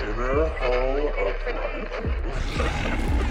Inner Hall Uprising.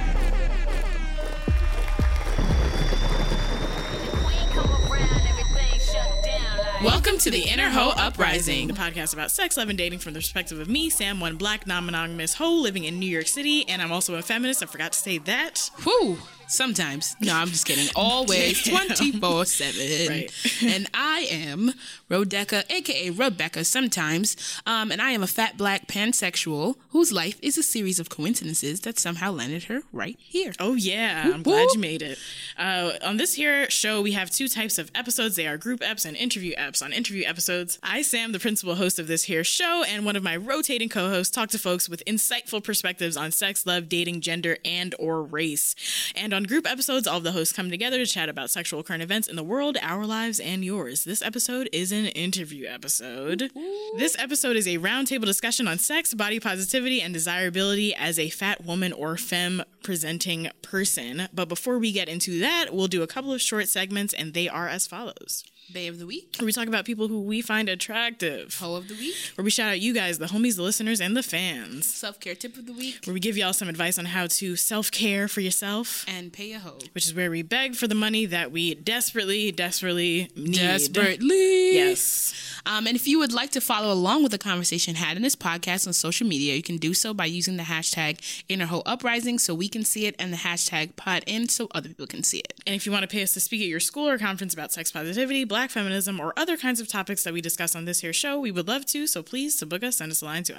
Welcome to the Inner Hoe Uprising, the podcast about sex, love, and dating from the perspective of me, Sam, one black, non-monogamous hoe living in New York City, and I'm also a feminist. I forgot to say that. Whew. Sometimes. No, I'm just kidding. Always 24/7. Right. And I am Rodecca, a.k.a. Rebecca sometimes. And I am a fat black pansexual whose life is a series of coincidences that somehow landed her right here. Oh, yeah. I'm glad you made it. On this here show, we have two types of episodes. They are group eps and interview eps. On interview episodes, I, Sam, the principal host of this here show, and one of my rotating co-hosts talk to folks with insightful perspectives on sex, love, dating, gender, and or race. And on group episodes, all of the hosts come together to chat about sexual current events in the world, our lives, and yours. This episode is an interview episode. This episode is a roundtable discussion on sex, body positivity, and desirability as a fat woman or femme presenting person. But before we get into that, we'll do a couple of short segments, and they are as follows. Bae of the Week. Where we talk about people who we find attractive. Hoe of the Week. Where we shout out you guys, the homies, the listeners, and the fans. Self-care tip of the week. Where we give y'all some advice on how to self-care for yourself. And pay a hoe. Which is where we beg for the money that we desperately need. Desperately. Yes. And if you would like to follow along with the conversation had in this podcast on social media, you can do so by using the hashtag InnerHoeUprising so we can see it, and the hashtag PodIn so other people can see it. And if you want to pay us to speak at your school or conference about sex positivity, black feminism, or other kinds of topics that we discuss on this here show, we would love to. So please, to book us, send us a line to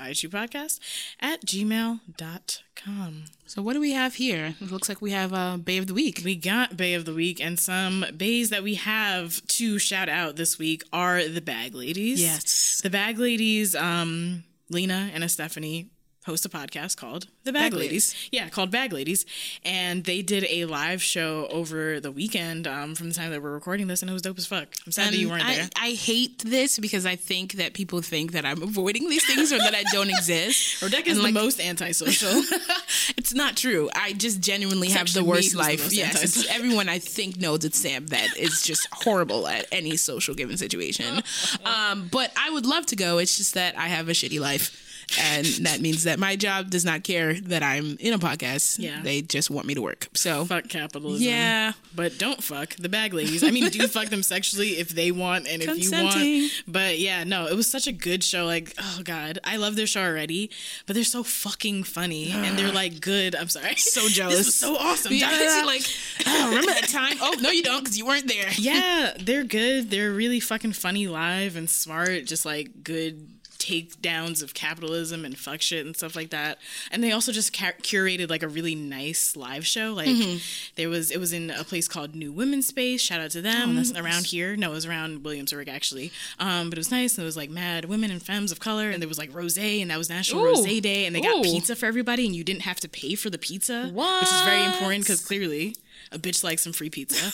ihupodcast@gmail.com. So what do we have here? It looks like we have Bae of the Week. We got Bae of the Week, and some baes that we have to shout out this week are the Bag Ladies. Yes. The Bag Ladies, Lena and Stephanie host a podcast called The Bag Ladies. Yeah, called Bag Ladies. And they did a live show over the weekend from the time that we're recording this, and it was dope as fuck. I'm sad that you weren't there. I hate this because I think that people think that I'm avoiding these things or that I don't exist. Rebecca is the most antisocial. It's not true. I just genuinely have the worst life. Yes, everyone I think knows it's Sam that is just horrible at any social given situation. But I would love to go. It's just that I have a shitty life. And that means that my job does not care that I'm in a podcast. Yeah. They just want me to work. So fuck capitalism. Yeah. But don't fuck the Bag Ladies. I mean, do fuck them sexually if they want and if you want. But yeah, no, it was such a good show. Like, oh God, I love their show already. But they're so fucking funny. And they're like good. I'm sorry. So jealous. This was so awesome. Yeah. Like, oh, remember that time? Oh, no, you don't because you weren't there. Yeah, they're good. They're really fucking funny live and smart. Just like good takedowns of capitalism and fuck shit and stuff like that. And they also just curated like a really nice live show. Like it was in a place called New Women's Space. Shout out to them. Around here. No, it was around Williamsburg actually. But it was nice, and it was like mad women and femmes of color, and there was like rosé, and that was National Rosé Day, and they got pizza for everybody, and you didn't have to pay for the pizza. What? Which is very important because clearly a bitch likes some free pizza.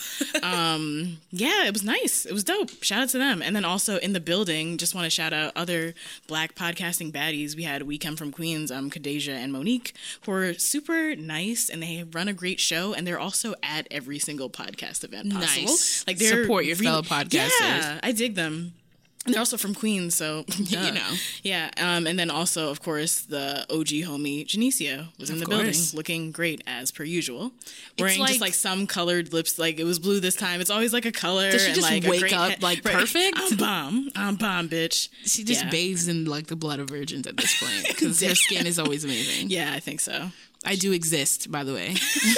Yeah, it was nice. It was dope. Shout out to them. And then also in the building, just want to shout out other black podcasting baddies. We had We Come From Queens, Kadeja and Monique, who are super nice, and they run a great show, and they're also at every single podcast event possible. Nice. Like they're support your fellow podcasters. Yeah, I dig them. And they're also from Queens, so you know. Yeah, and then also, of course, the OG homie Janicia was in the building, looking great as per usual, wearing just like some colored lips. Like it was blue this time. It's always like a color. Does she and just like wake up like perfect? I'm bomb, bitch. She just bathes in like the blood of virgins at this point because her skin is always amazing. Yeah, I think so. I do exist, by the way.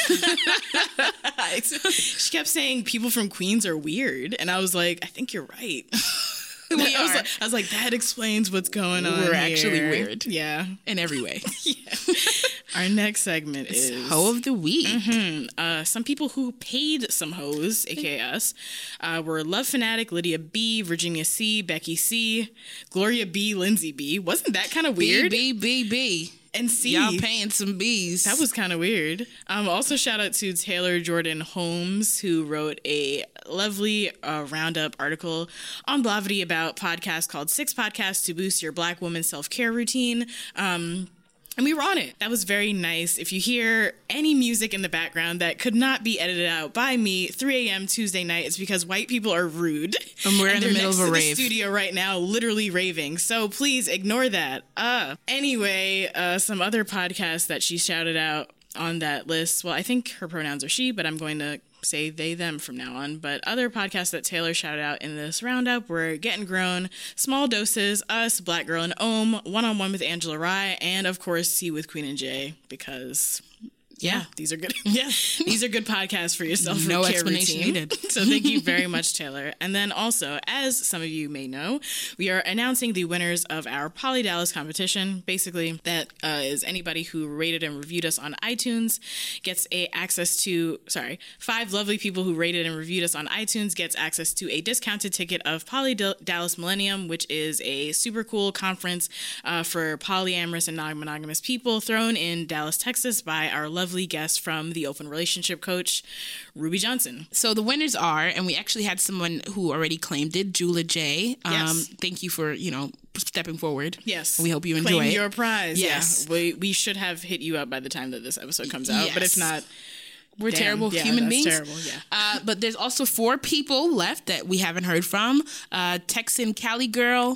She kept saying people from Queens are weird, and I was like, I think you're right. I was like, that explains what's going on. We're actually weird. Yeah. In every way. Yeah. Our next segment is Hoe of the Week. Some people who paid some hoes, aka us, were Love Fanatic, Lydia B, Virginia C, Becky C, Gloria B, Lindsay B. Wasn't that kind of weird? B. And C. Y'all paying some B's. That was kind of weird. Also, shout out to Taylor Jordan Holmes, who wrote a lovely roundup article on Blavity about podcasts called 6 Podcasts to Boost Your Black Woman Self-Care Routine. And we were on it. That was very nice. If you hear any music in the background that could not be edited out by me, 3 a.m. Tuesday night, it's because white people are rude. And we're in the middle of a rave. The studio right now, literally raving. So please ignore that. Anyway, some other podcasts that she shouted out on that list. Well, I think her pronouns are she, but I'm going to say they, them from now on. But other podcasts that Taylor shouted out in this roundup were Getting Grown, Small Doses, Us, Black Girl and Ohm, One on One with Angela Rye, and of course Tea with Queen and Jay, because these are good. Yeah, these are good podcasts for yourself. No explanation needed. So thank you very much, Taylor. And then also, as some of you may know, we are announcing the winners of our Poly Dallas competition. Basically, that is anybody who rated and reviewed us on iTunes gets access to 5 lovely people who rated and reviewed us on iTunes gets access to a discounted ticket of Poly Dallas Millennium, which is a super cool conference for polyamorous and non-monogamous people thrown in Dallas, Texas by our lovely guest from the Open Relationship Coach, Ruby Johnson. So the winners are, and we actually had someone who already claimed it, Jula J. Yes. Thank you for, stepping forward. Yes. We hope you enjoy Claim it. your prize. Yes. Yeah. We should have hit you up by the time that this episode comes out, but if not, we're terrible human beings. Terrible, yeah. But there's also 4 people left that we haven't heard from. Texan Cali Girl,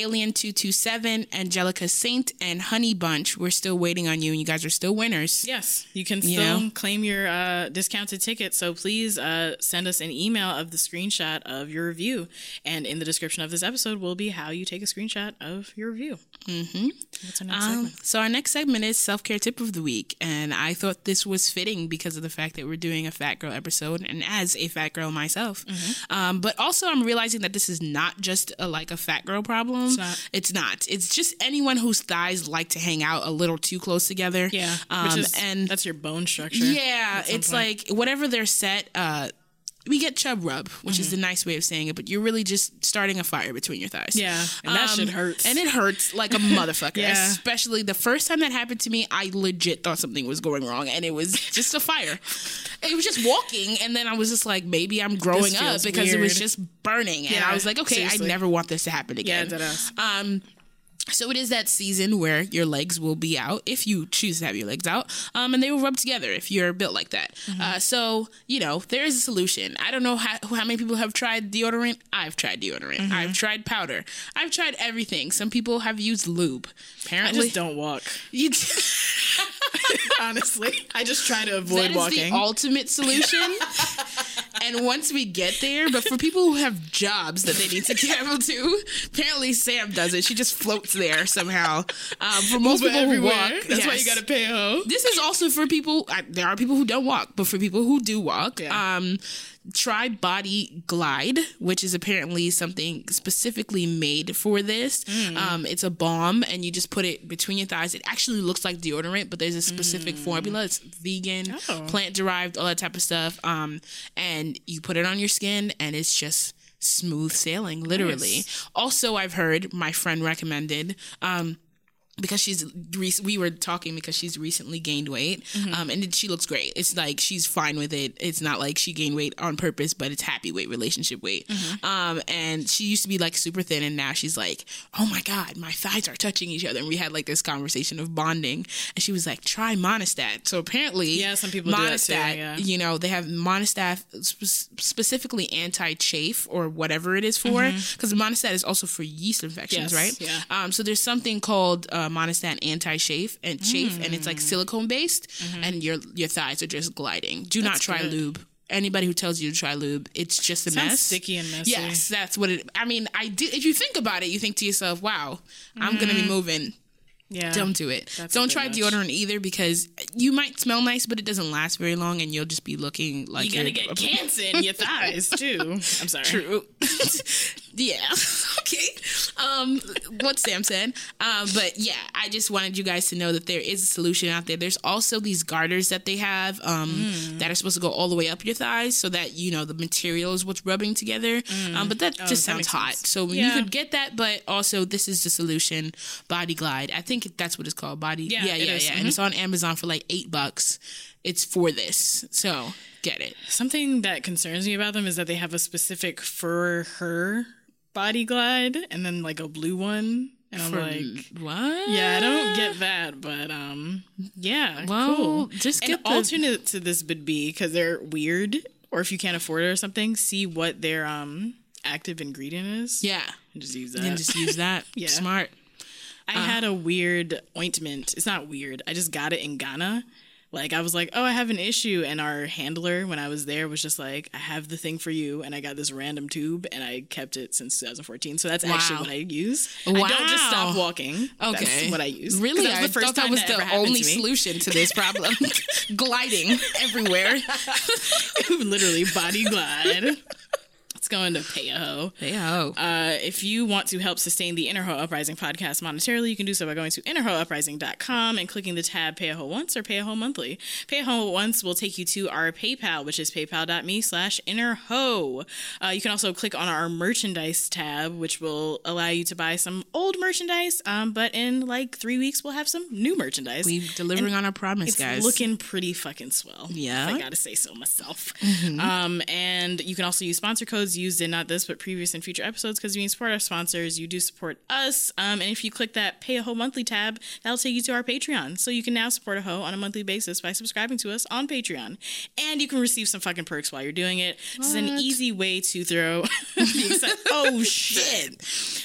Alien227, Angelica Saint, and Honey Bunch. We're still waiting on you, and you guys are still winners. Yes, you can still claim your discounted ticket. So please send us an email of the screenshot of your review. And in the description of this episode will be how you take a screenshot of your review. Mm-hmm. What's our next segment? So our next segment is Self-Care Tip of the Week. And I thought this was fitting because of the fact that we're doing a fat girl episode, and as a fat girl myself. Mm-hmm. But also I'm realizing that this is not just a fat girl problem. It's not. It's just anyone whose thighs like to hang out a little too close together. Yeah. And that's your bone structure. Yeah. It's like whatever they're set, we get chub rub, which is the nice way of saying it, but you're really just starting a fire between your thighs. Yeah, and that shit hurts. And it hurts like a motherfucker. Yeah. Especially the first time that happened to me, I legit thought something was going wrong, and it was just a fire. It was just walking, and then I was just like, maybe I'm growing up because weird. It was just burning. And I was like, okay, seriously. I never want this to happen again. Yeah, that is. So it is that season where your legs will be out, if you choose to have your legs out, and they will rub together if you're built like that. Mm-hmm. So, there is a solution. I don't know how many people have tried deodorant. I've tried deodorant. Mm-hmm. I've tried powder. I've tried everything. Some people have used lube. Apparently, I just don't walk. Honestly, I just try to avoid walking. That is the ultimate solution. And once we get there, but for people who have jobs that they need to travel to, apparently Sam does it. She just floats there somehow. For most people who walk, that's why you got to pay a hoe. This is also for people. There are people who don't walk, but for people who do walk, try Body Glide, which is apparently something specifically made for this. It's a balm, and you just put it between your thighs. It actually looks like deodorant, but there's a specific formula. It's vegan, plant derived, all that type of stuff. And you put it on your skin, and it's just smooth sailing, literally. Nice. Also, I've heard, my friend recommended, because we were talking because she's recently gained weight, and she looks great. It's like she's fine with it. It's not like she gained weight on purpose, but it's happy weight, relationship weight. And she used to be like super thin, and now she's like, oh my God, my thighs are touching each other. And we had like this conversation of bonding, and she was like, try Monistat. So apparently, some people Monistat, do that too, they have Monistat specifically anti-chafe or whatever it is for, because Monistat is also for yeast infections, right? Yeah. So there's something called Monistat anti-chafe, and it's like silicone based, and your thighs are just gliding. Do not try lube. Anybody who tells you to try lube, it's just a mess. Sticky and messy. Yes, that's what it. I mean, if you think about it, you think to yourself, "Wow, I'm gonna be moving." Yeah. Don't do it. Don't try deodorant either, because you might smell nice, but it doesn't last very long, and you'll just be looking like you're gonna get cancer in your thighs too. I'm sorry. True. Yeah. Okay. What Sam said. But yeah, I just wanted you guys to know that there is a solution out there. There's also these garters that they have that are supposed to go all the way up your thighs, so that the material is what's rubbing together. But that just sounds hot. Sense. So you could get that, but also this is the solution. Body Glide. I think that's what it's called. Body. Yeah. And it's on Amazon for like $8. It's for this. So get it. Something that concerns me about them is that they have a specific for her Body Glide, and then like a blue one And I'm like, what? Yeah, I don't get that, but yeah, well, cool. Just get an alternate to this would be, because they're weird, or if you can't afford it or something, see what their active ingredient is. Yeah. And just use that. And just use that. Yeah. Smart. I had a weird ointment. It's not weird. I just got it in Ghana. Like, I was like, oh, I have an issue. And our handler, when I was there, was just like, I have the thing for you. And I got this random tube, and I kept it since 2014. So that's actually what I use. Wow. I don't just stop walking. Okay. That's what I use. Really? I thought that was the only solution to this problem. Gliding everywhere. Literally body glide. Let's go into Pay a Hoe. Pay a Hoe. If you want to help sustain the Inner Hoe Uprising podcast monetarily, you can do so by going to innerhoeuprising.com and clicking the tab Pay a Hoe Once or Pay a Hoe Monthly. Pay a Hoe Once will take you to our PayPal, which is paypal.me/innerhoe. You can also click on our merchandise tab, which will allow you to buy some old merchandise, but in like 3 weeks, we'll have some new merchandise. We're delivering on our promise, guys. It's looking pretty fucking swell. Yeah. If I gotta say so myself. Mm-hmm. And you can also use sponsor codes used in not this but previous and future episodes, because when you support our sponsors, you do support us. And if you click that Pay a Hoe Monthly tab, that'll take you to our Patreon. So you can now support a hoe on a monthly basis by subscribing to us on Patreon, and you can receive some fucking perks while you're doing it. This is an easy way to throw oh shit.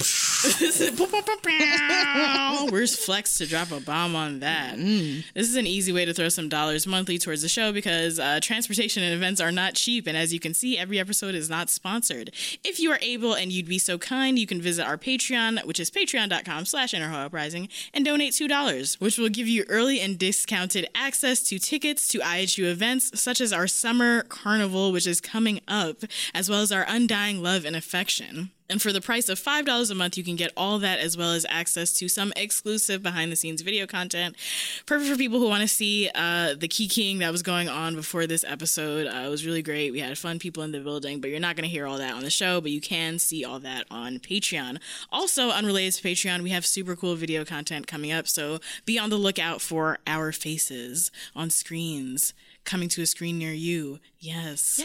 Where's Flex to drop a bomb on that? This is an easy way to throw some dollars monthly towards the show, because transportation and events are not cheap, and as you can see, every episode is not sponsored. If you are able and you'd be so kind, you can visit our Patreon, which is patreon.com/innerhoeuprising, and donate $2, which will give you early and discounted access to tickets to IHU events such as our summer carnival, which is coming up, as well as our Undying Love and Affection. And for the price of $5 a month, you can get all that, as well as access to some exclusive behind-the-scenes video content. Perfect for people who want to see the kikiing that was going on before this episode. It was really great. We had fun people in the building, but you're not going to hear all that on the show, but you can see all that on Patreon. Also, unrelated to Patreon, we have super cool video content coming up, so be on the lookout for our faces on screens. Coming to a screen near you. Yes.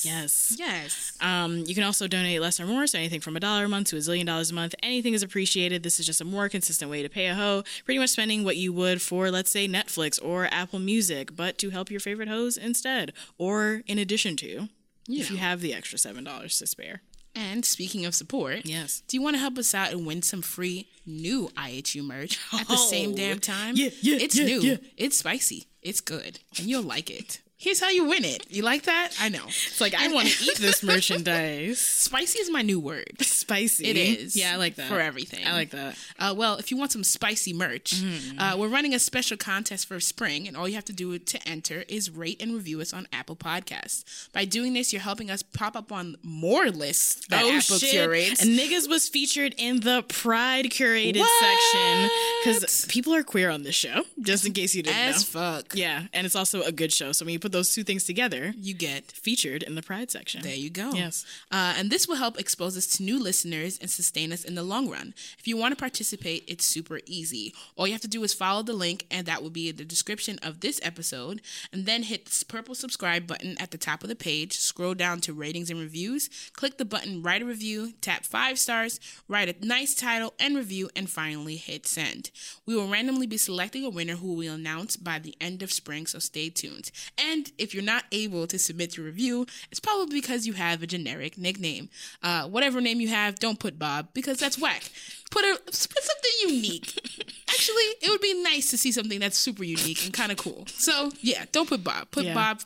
You can also donate less or more, so anything from $1 a month to $1 zillion a month. Anything is appreciated. This is just a more consistent way to pay a hoe. Pretty much spending what you would for, let's say, Netflix or Apple Music, but to help your favorite hoes instead, or in addition to, if you have the extra $7 to spare. And speaking of support, yes, do you want to help us out and win some free new IHU merch at the same damn time? It's new. It's spicy. It's good. And you'll like it. Here's how you win it. You like that? I know. It's like, I want to eat this merchandise. Spicy is my new word. Spicy. It is. Yeah, I like that. For everything. I like that. Well, if you want some spicy merch, we're running a special contest for spring, and all you have to do to enter is rate and review us on Apple Podcasts. By doing this, you're helping us pop up on more lists that Apple curates. And Niggas was featured in the Pride curated section, because people are queer on this show, just in case you didn't know. As fuck. Yeah, and it's also a good show. So when you put those two things together, you get featured in the Pride section. There you go. Yes. And this will help expose us to new listeners and sustain us in the long run. If you want to participate, it's super easy. All you have to do is follow the link, and that will be in the description of this episode, and then hit the purple subscribe button at the top of the page, scroll down to ratings and reviews, click the button write a review, tap 5 stars, write a nice title and review, and finally hit send. We will randomly be selecting a winner who we will announce by the end of spring, so stay tuned. And if you're not able to submit your review, it's probably because you have a generic nickname. Whatever name you have, don't put Bob, because that's whack. Put something unique. Actually, it would be nice to see something that's super unique and kind of cool. So, yeah, don't put Bob. Put Bob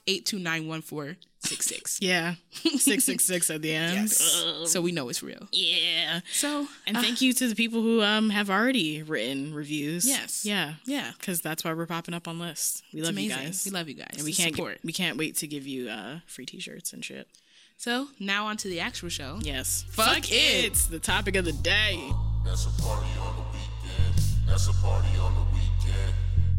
8291466. Yeah. 666 at the end. Yes. So we know it's real. Yeah. So, and thank you to the people who have already written reviews. Yes. Yeah. Yeah. Because that's why we're popping up on lists. We love you guys. We love you guys. And we can't wait to give you free t-shirts and shit. So, now on to the actual show. Yes. Fuck It's the topic of the day. That's a party on the weekend. That's a party on the weekend.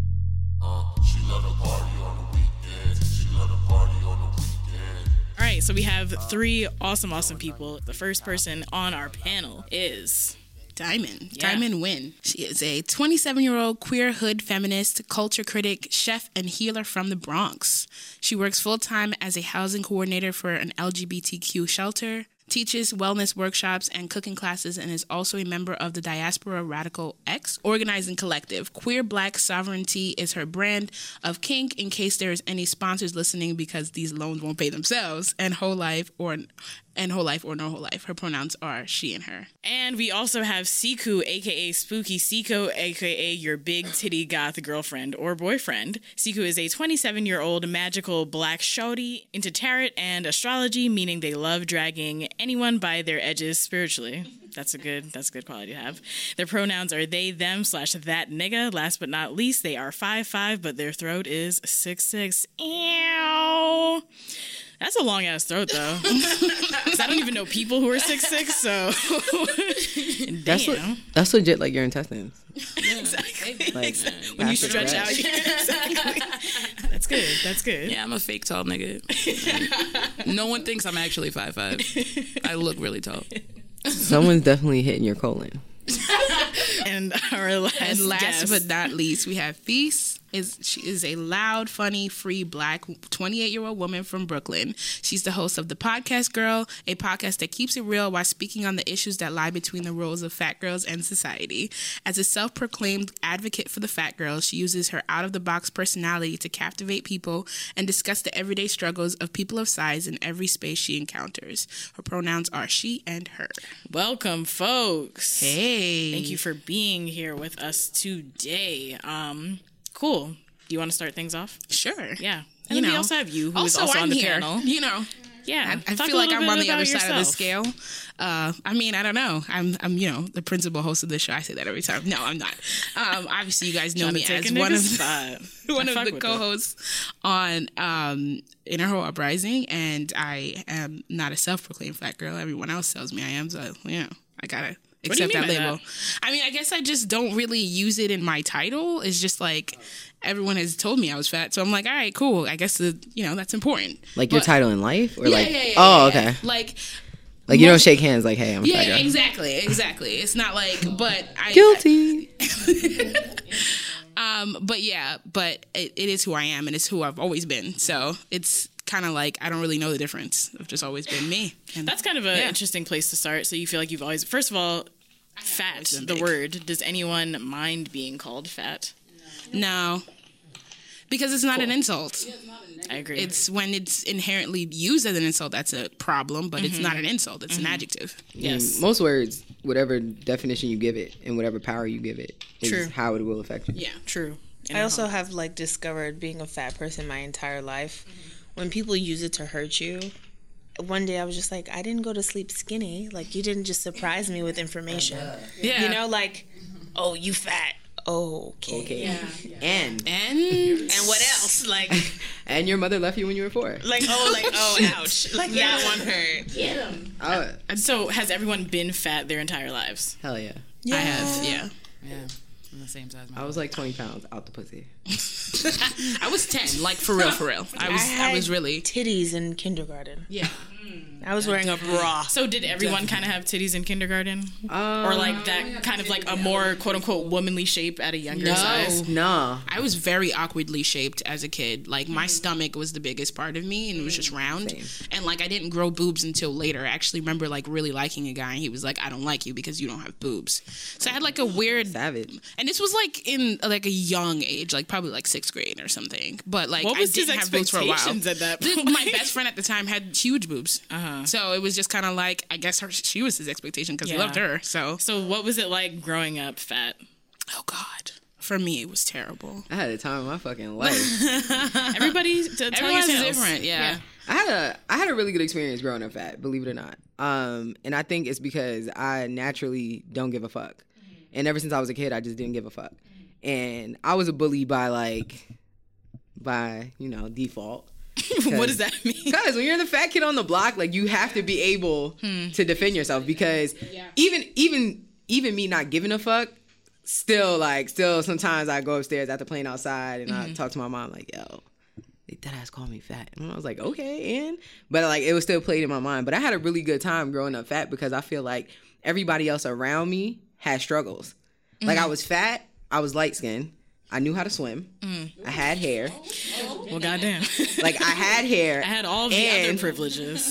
She love the party on the weekend. She love the party on the weekend. All right, so we have 3 awesome people. The first person on our panel is Diamond. Yeah. Diamond Nguyen. She is a 27-year-old queer hood feminist, culture critic, chef, and healer from the Bronx. She works full-time as a housing coordinator for an LGBTQ shelter. teaches wellness workshops and cooking classes, and is also a member of the Diaspora Radical X organizing collective. Queer Black Sovereignty is her brand of kink, in case there's any sponsors listening, because these loans won't pay themselves. And whole life or no whole life. Her pronouns are she and her. And we also have Siku, aka Spooky Siko, aka your big titty goth girlfriend or boyfriend. Siku is a 27-year-old magical black shorty into tarot and astrology, meaning they love dragging anyone by their edges spiritually. That's a good quality to have. Their pronouns are they, them, /that nigga. Last but not least, they are 5'5", but their throat is 6'6". Ew. That's a long ass throat, though. Because I don't even know people who are 6'6", so that's legit, like your intestines. Yeah, exactly. Like, when you stretch out, exactly. That's good. Yeah, I'm a fake tall nigga. No one thinks I'm actually 5'5". I look really tall. Someone's definitely hitting your colon. And our last guest, but not least, we have Feast. She is a loud, funny, free, black 28-year-old woman from Brooklyn. She's the host of The Podcast Girl, a podcast that keeps it real while speaking on the issues that lie between the roles of fat girls and society. As a self-proclaimed advocate for the fat girls, she uses her out-of-the-box personality to captivate people and discuss the everyday struggles of people of size in every space she encounters. Her pronouns are she and her. Welcome, folks. Hey. Thank you for being here with us today. Cool. Do you want to start things off? Sure. Yeah. And we also have you, who is also on the panel. You know. Yeah. I feel like I'm on the other side of the scale. I mean, I don't know. I'm the principal host of this show. I say that every time. No, I'm not. Obviously, you guys know me as one of the co-hosts on Inner Whole Uprising, and I am not a self-proclaimed fat girl. Everyone else tells me I am, so I gotta accept that label. That? I mean, I guess I just don't really use it in my title. It's just like everyone has told me I was fat, so I'm like, all right, cool. I guess that's important. Like your title in life, or okay. Like you don't shake hands like, hey, I'm a fat girl. Exactly. It's not like, but guilty. But it is who I am, and it's who I've always been. So it's kind of like I don't really know the difference. I've just always been me. And that's kind of an interesting place to start. So you feel like you've always, first of all, fat, the word. Does anyone mind being called fat? No. Because it's not an insult. I agree. It's when it's inherently used as an insult that's a problem, but it's not an insult. It's an adjective. Yes. Most words, whatever definition you give it and whatever power you give it, is how it will affect you. Yeah, true. I also have discovered being a fat person my entire life. When people use it to hurt you, one day I was just like, I didn't go to sleep skinny. Like, you didn't just surprise me with information. Yeah. Oh, you fat. Oh, okay. Yeah. And what else? And your mother left you when you were 4. Ouch. That one hurt. Get him. So has everyone been fat their entire lives? Hell yeah. I have, Yeah. I'm the same size. I was like 20 pounds out the pussy. I was 10, like for real. I was really titties in kindergarten. Yeah. I was wearing a bra. So did everyone kind of have titties in kindergarten? Or like that kind of like a more quote unquote womanly shape at a younger size? No. I was very awkwardly shaped as a kid. Like my stomach was the biggest part of me and it was just round. Same. And like I didn't grow boobs until later. I actually remember like really liking a guy and he was like, I don't like you because you don't have boobs. So I had like a weird savage. And this was like in like a young age, like probably like 6th grade or something. But like what was I didn't have boobs for a while. At that point? My best friend at the time had huge boobs. So it was just kind of like, I guess she was his expectation because he loved her. So what was it like growing up fat? Oh God. For me, it was terrible. I had a time of my fucking life. Everybody's different. Yeah. I had a really good experience growing up fat, believe it or not. And I think it's because I naturally don't give a fuck. And ever since I was a kid, I just didn't give a fuck. And I was a bully by default. What does that mean? Because when you're the fat kid on the block, like you have to be able to defend yourself. Because even me not giving a fuck, still sometimes I go upstairs after playing outside and I talk to my mom like, yo, that ass called me fat. And I was like, okay, but like it was still played in my mind. But I had a really good time growing up fat because I feel like everybody else around me had struggles. Like I was fat, I was light skinned. I knew how to swim. I had hair. Well, goddamn. Like, I had hair. I had all the other privileges.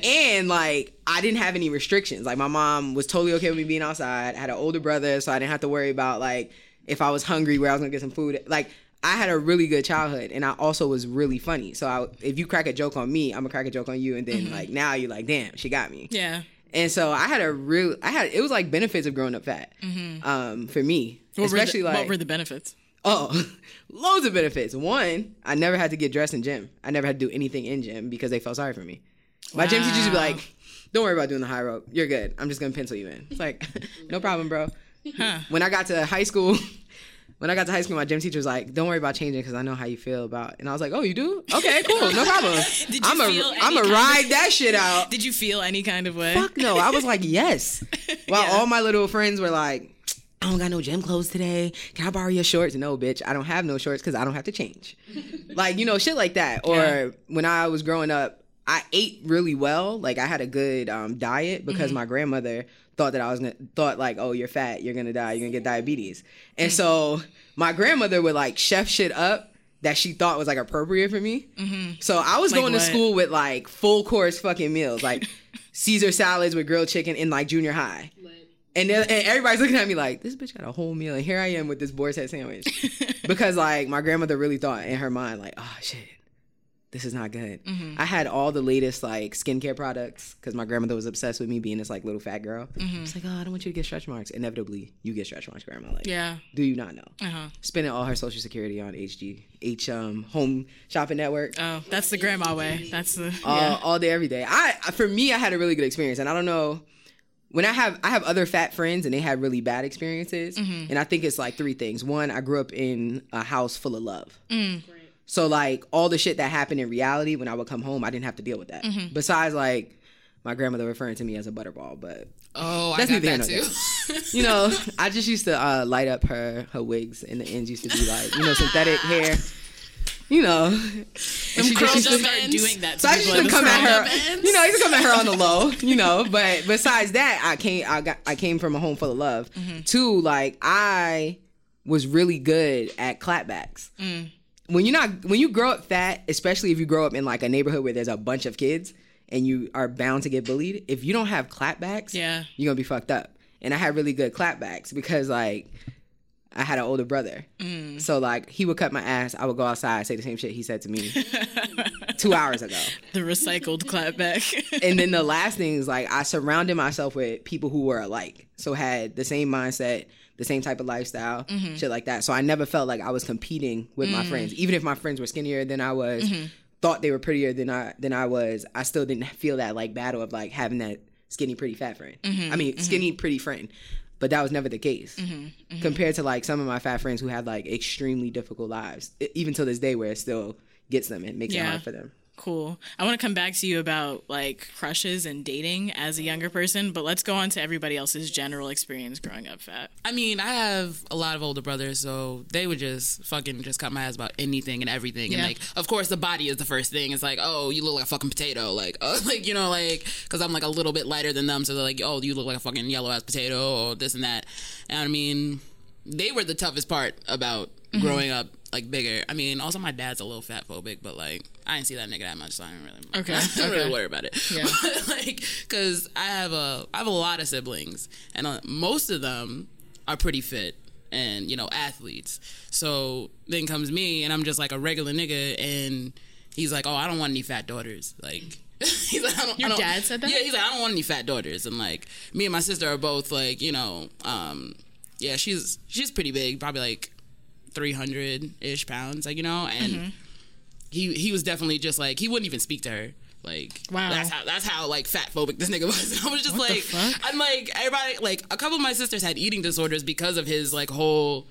And like I didn't have any restrictions. Like my mom was totally okay with me being outside. I had an older brother, so I didn't have to worry about like if I was hungry where I was gonna get some food. Like I had a really good childhood, and I also was really funny. So if you crack a joke on me, I'm gonna crack a joke on you, and then like now you're like, damn, she got me. Yeah. And so it was like benefits of growing up fat for me. What were the benefits? Oh, loads of benefits. One, I never had to get dressed in gym. I never had to do anything in gym because they felt sorry for me. My gym teachers would be like, don't worry about doing the high rope. You're good. I'm just going to pencil you in. It's like, no problem, bro. Huh. When I got to high school, my gym teacher was like, don't worry about changing because I know how you feel about it. And I was like, oh, you do? Okay, cool. No problem. I'm going to ride that shit out. Did you feel any kind of way? Fuck no. I was like, yes. While all my little friends were like, I don't got no gym clothes today. Can I borrow your shorts? No, bitch. I don't have no shorts because I don't have to change. Like, shit like that. Or when I was growing up, I ate really well. Like, I had a good diet because my grandmother thought like, oh, you're fat. You're going to die. You're going to get diabetes. And so my grandmother would, like, chef shit up that she thought was, like, appropriate for me. So I was going to school with, like, full course fucking meals. Like, Caesar salads with grilled chicken in, like, junior high. And everybody's looking at me like, this bitch got a whole meal. And here I am with this boar's head sandwich. Because, like, my grandmother really thought in her mind, like, oh, shit, this is not good. I had all the latest, like, skincare products because my grandmother was obsessed with me being this, like, little fat girl. It's like, oh, I don't want you to get stretch marks. Inevitably, you get stretch marks, grandma. Like, do you not know? Spending all her Social Security on Home Shopping Network. Oh, that's the grandma way. That's the... All day, every day. For me, I had a really good experience. And I don't know... When I have other fat friends and they had really bad experiences, and I think it's like three things. One, I grew up in a house full of love. So like all the shit that happened in reality, when I would come home, I didn't have to deal with that. Besides like my grandmother referring to me as a butterball, but that's I got that too. I just used to light up her wigs, and the ends used to be like synthetic hair. And she just started doing that. So I used to come at her. I used to come at her on the low. But besides that, I came from a home full of love. Two, like I was really good at clapbacks. When you grow up fat, especially if you grow up in like a neighborhood where there's a bunch of kids and you are bound to get bullied, if you don't have clapbacks, you're gonna be fucked up. And I had really good clapbacks because like I had an older brother. So, like, he would cut my ass. I would go outside, say the same shit he said to me 2 hours ago. The recycled clapback. And then the last thing is, like, I surrounded myself with people who were alike. So, had the same mindset, the same type of lifestyle, shit like that. So, I never felt like I was competing with my friends. Even if my friends were skinnier than I was, thought they were prettier than I was, I still didn't feel that, like, battle of, like, having that skinny, pretty, fat friend. Skinny, pretty friend. But that was never the case compared to like some of my fat friends who had like extremely difficult lives, even to this day, where it still gets them and makes it hard for them. Cool. I want to come back to you about like crushes and dating as a younger person, but let's go on to everybody else's general experience growing up fat. I mean, I have a lot of older brothers, so they would just cut my ass about anything and everything. And like, of course, the body is the first thing. It's like, oh, you look like a fucking potato. Like, because I'm like a little bit lighter than them, so they're like, oh, you look like a fucking yellow ass potato or this and that. And I mean, they were the toughest part about growing up like bigger. I mean, also my dad's a little fat phobic, but like I didn't see that nigga that much, so I didn't really worry about it. Yeah. But, like, because I have a lot of siblings, and most of them are pretty fit and athletes. So then comes me, and I'm just like a regular nigga, and he's like, oh, I don't want any fat daughters. Like, he's like, Your dad said that? Yeah, he's like, I don't want any fat daughters, and like me and my sister are both like, she's pretty big, probably like 300-ish pounds, like, and he was definitely just like, he wouldn't even speak to her. Like, wow. That's how like fat phobic this nigga was. And I was just what like, I'm like, everybody, like a couple of my sisters had eating disorders because of his like whole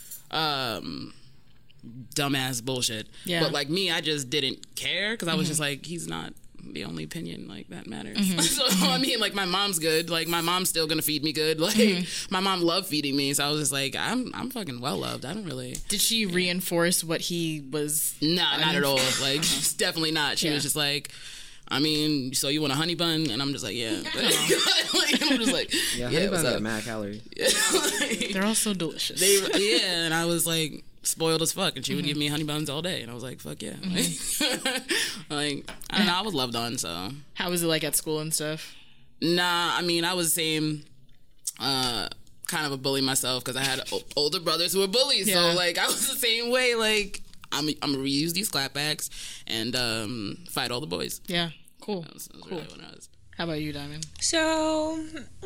dumbass bullshit. Yeah. But like me, I just didn't care because I was just like, he's not the only opinion like that matters. So I mean, like my mom's good. Like my mom's still gonna feed me good. Like my mom loved feeding me, so I was just like, I'm fucking well loved. I don't really. Did she reinforce what he was? Nah, not at all. Like definitely not. She was just like, I mean, so you want a honey bun? And I'm just like, yeah. Like, I'm just like, honey buns are mad calories. They're all so delicious. And I was like, spoiled as fuck, and she would give me honey buns all day, and I was like, fuck yeah. Like, I don't know, I was loved on. So how was it like at school and stuff? Nah, I mean, I was the same kind of a bully myself because I had older brothers who were bullies. So like I was the same way. Like I'm gonna reuse these clapbacks and fight all the boys. Yeah, cool. That was cool. really what I was. How about you, Diamond? So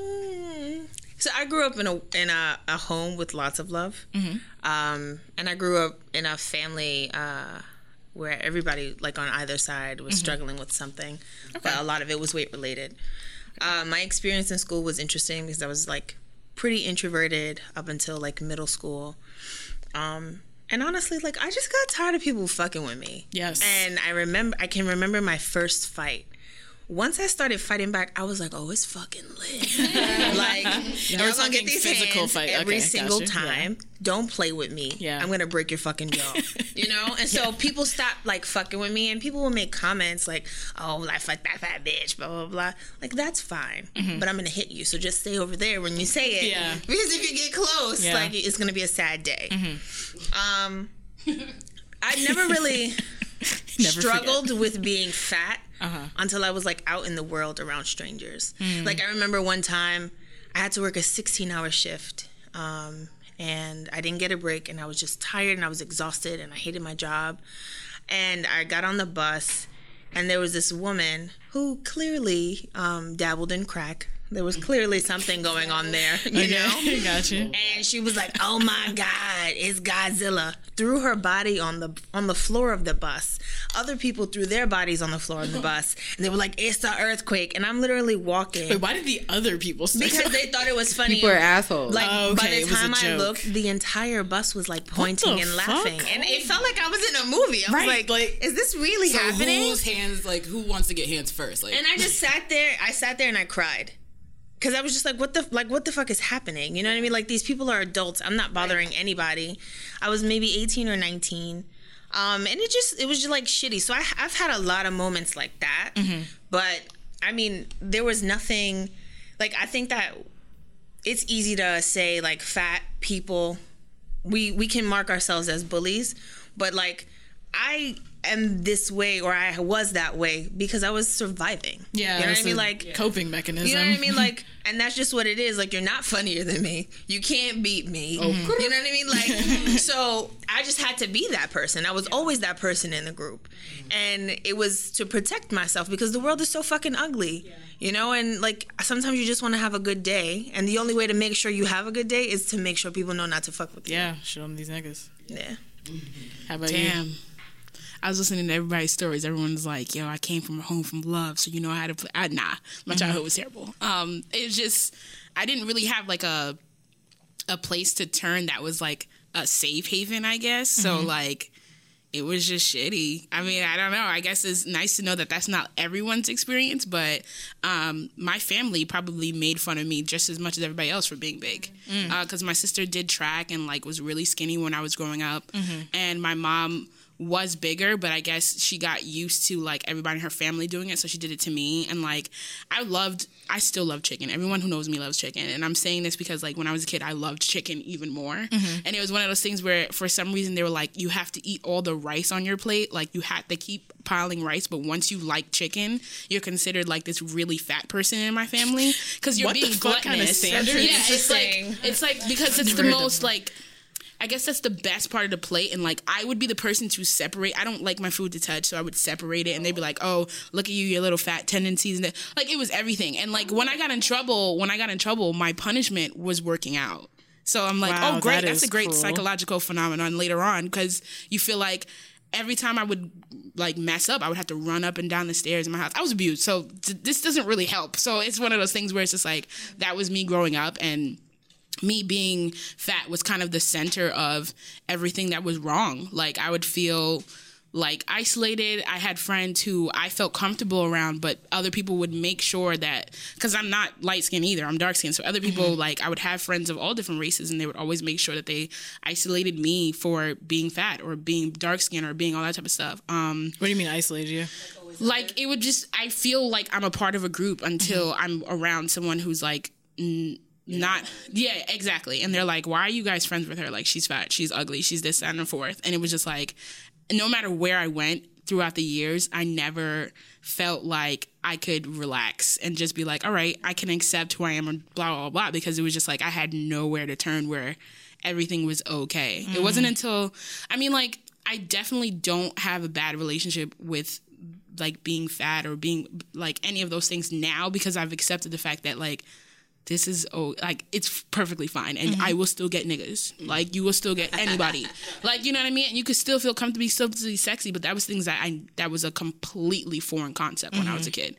I grew up in a home with lots of love, and I grew up in a family where everybody, like on either side, was struggling with something, but a lot of it was weight related. My experience in school was interesting because I was like pretty introverted up until like middle school, and honestly, like I just got tired of people fucking with me. Yes, and I can remember my first fight. Once I started fighting back, I was like, "Oh, it's fucking lit!" Like, y'all gonna get these hands every single time. Yeah. Don't play with me. Yeah. I'm gonna break your fucking jaw. You know. And so people stopped like fucking with me, and people will make comments like, "Oh, like fuck that fat bitch," blah blah blah. Like that's fine, but I'm gonna hit you. So just stay over there when you say it. Yeah. Because if you get close, like it's gonna be a sad day. I never really struggled with being fat. Until I was like out in the world around strangers. Like I remember one time I had to work a 16-hour shift and I didn't get a break and I was just tired and I was exhausted and I hated my job. And I got on the bus and there was this woman who clearly dabbled in crack. There was clearly something going on there, you know? Got you. And she was like, "Oh my God, it's Godzilla." Threw her body on the floor of the bus. Other people threw their bodies on the floor of the bus. And they were like, "It's an earthquake." And I'm literally walking. Wait, why did the other people say Because they thought it was funny. People are assholes. Like, by the time I looked, the entire bus was like pointing and laughing. And it felt like I was in a movie. I was like, is this really happening? Whose hands, like, who wants to get hands first? Like, and I just sat there. I sat there and I cried. Because I was just like, what the fuck is happening? You know what I mean? Like, these people are adults. I'm not bothering anybody. I was maybe 18 or 19. And it was just like shitty. So I've had a lot of moments like that. But, I mean, there was nothing, like, I think that it's easy to say, like, fat people, we can mark ourselves as bullies. But, like, I am this way, or I was that way because I was surviving. Yeah, you know what I mean? Like coping mechanism. You know what I mean? Like, and that's just what it is. Like, you're not funnier than me. You can't beat me. You know what I mean? Like, so I just had to be that person. I was always that person in the group, and it was to protect myself because the world is so fucking ugly. You know, and like sometimes you just want to have a good day, and the only way to make sure you have a good day is to make sure people know not to fuck with you. Yeah, show them these niggas. Yeah. How about you? I was listening to everybody's stories. Everyone's like, "Yo, I came from a home from love, so you know how to play." Nah, my childhood was terrible. It was just, I didn't really have like a place to turn that was like a safe haven, I guess. So like, it was just shitty. I mean, I don't know. I guess it's nice to know that that's not everyone's experience, but my family probably made fun of me just as much as everybody else for being big. Because my sister did track and like was really skinny when I was growing up, and my mom was bigger, but I guess she got used to like everybody in her family doing it, so she did it to me. And like I still love chicken. Everyone who knows me loves chicken, and I'm saying this because like when I was a kid I loved chicken even more. And it was one of those things where for some reason they were like, you have to eat all the rice on your plate, like you had to keep piling rice, but once you like chicken you're considered like this really fat person in my family because you're being gluttonous. Kind of standard? Yeah, it's like because it's the most like, I guess that's the best part of the plate, and like I would be the person to separate. I don't like my food to touch, so I would separate it, and they'd be like, "Oh, look at you, your little fat tendencies." And like it was everything. And like when I got in trouble, my punishment was working out. So I'm like, wow, "Oh, great, that's a great psychological phenomenon later on," because you feel like every time I would like mess up, I would have to run up and down the stairs in my house. I was abused, so this doesn't really help. So it's one of those things where it's just like that was me growing up, and me being fat was kind of the center of everything that was wrong. Like I would feel like isolated. I had friends who I felt comfortable around, but other people would make sure that, because I'm not light skinned either, I'm dark skinned. So other people, like I would have friends of all different races, and they would always make sure that they isolated me for being fat or being dark skinned or being all that type of stuff. What do you mean isolated you? Like it would just, I feel like I'm a part of a group until I'm around someone who's like exactly. And they're like, why are you guys friends with her? Like, she's fat, she's ugly, she's this, that, and the fourth. And it was just like, no matter where I went throughout the years, I never felt like I could relax and just be like, all right, I can accept who I am and blah, blah, blah, because it was just like I had nowhere to turn where everything was okay. It wasn't until, I definitely don't have a bad relationship with like being fat or being like any of those things now, because I've accepted the fact that like this is it's perfectly fine, and I will still get niggas, like you will still get anybody, like, you know what I mean, and you could still feel comfortable, still be sexy, but that was things that was a completely foreign concept when I was a kid.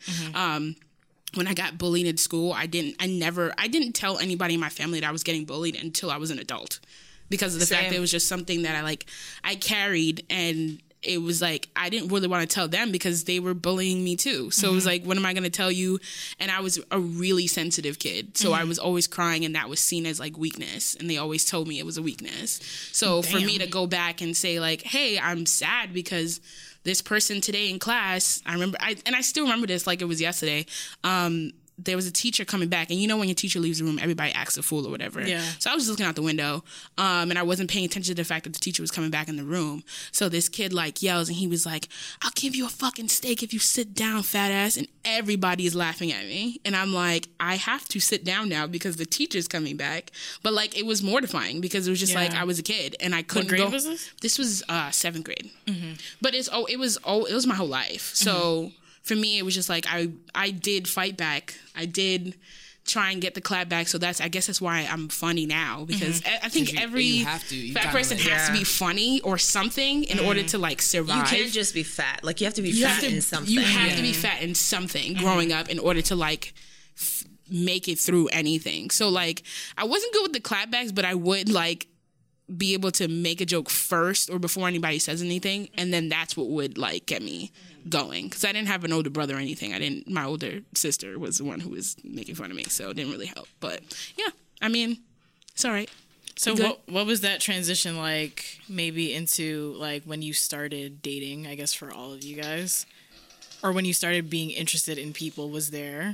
When I got bullied in school, I didn't tell anybody in my family that I was getting bullied until I was an adult, because of the fact that it was just something that I carried, and it was like I didn't really want to tell them because they were bullying me too. So it was like, what am I going to tell you? And I was a really sensitive kid, so I was always crying, and that was seen as like weakness, and they always told me it was a weakness. So for me to go back and say like, hey, I'm sad because this person today in class, I still remember this like it was yesterday. There was a teacher coming back, and you know when your teacher leaves the room, everybody acts a fool or whatever. Yeah. So I was just looking out the window, and I wasn't paying attention to the fact that the teacher was coming back in the room. So this kid like yells, and he was like, "I'll give you a fucking steak if you sit down, fat ass." And everybody is laughing at me, and I'm like, I have to sit down now because the teacher's coming back. But like it was mortifying because it was just like I was a kid and I couldn't go. What grade was this? This was 7th grade. But it was my whole life. So. For me, it was just like I did fight back. I did try and get the clap back. So I guess that's why I'm funny now, because I think every fat person has to be funny or something in order to like survive. You can't just be fat. Like you have to be fat in something. You have to be fat in something growing up in order to like make it through anything. So like I wasn't good with the clapbacks, but I would like be able to make a joke first or before anybody says anything, and then that's what would like get me going, because I didn't have an older brother or anything. My older sister was the one who was making fun of me, so it didn't really help. But yeah, I mean, it's all right. So what was that transition like, maybe into like when you started dating, I guess, for all of you guys, or when you started being interested in people? Was there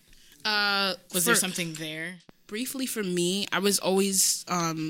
something there? Briefly for me, I was always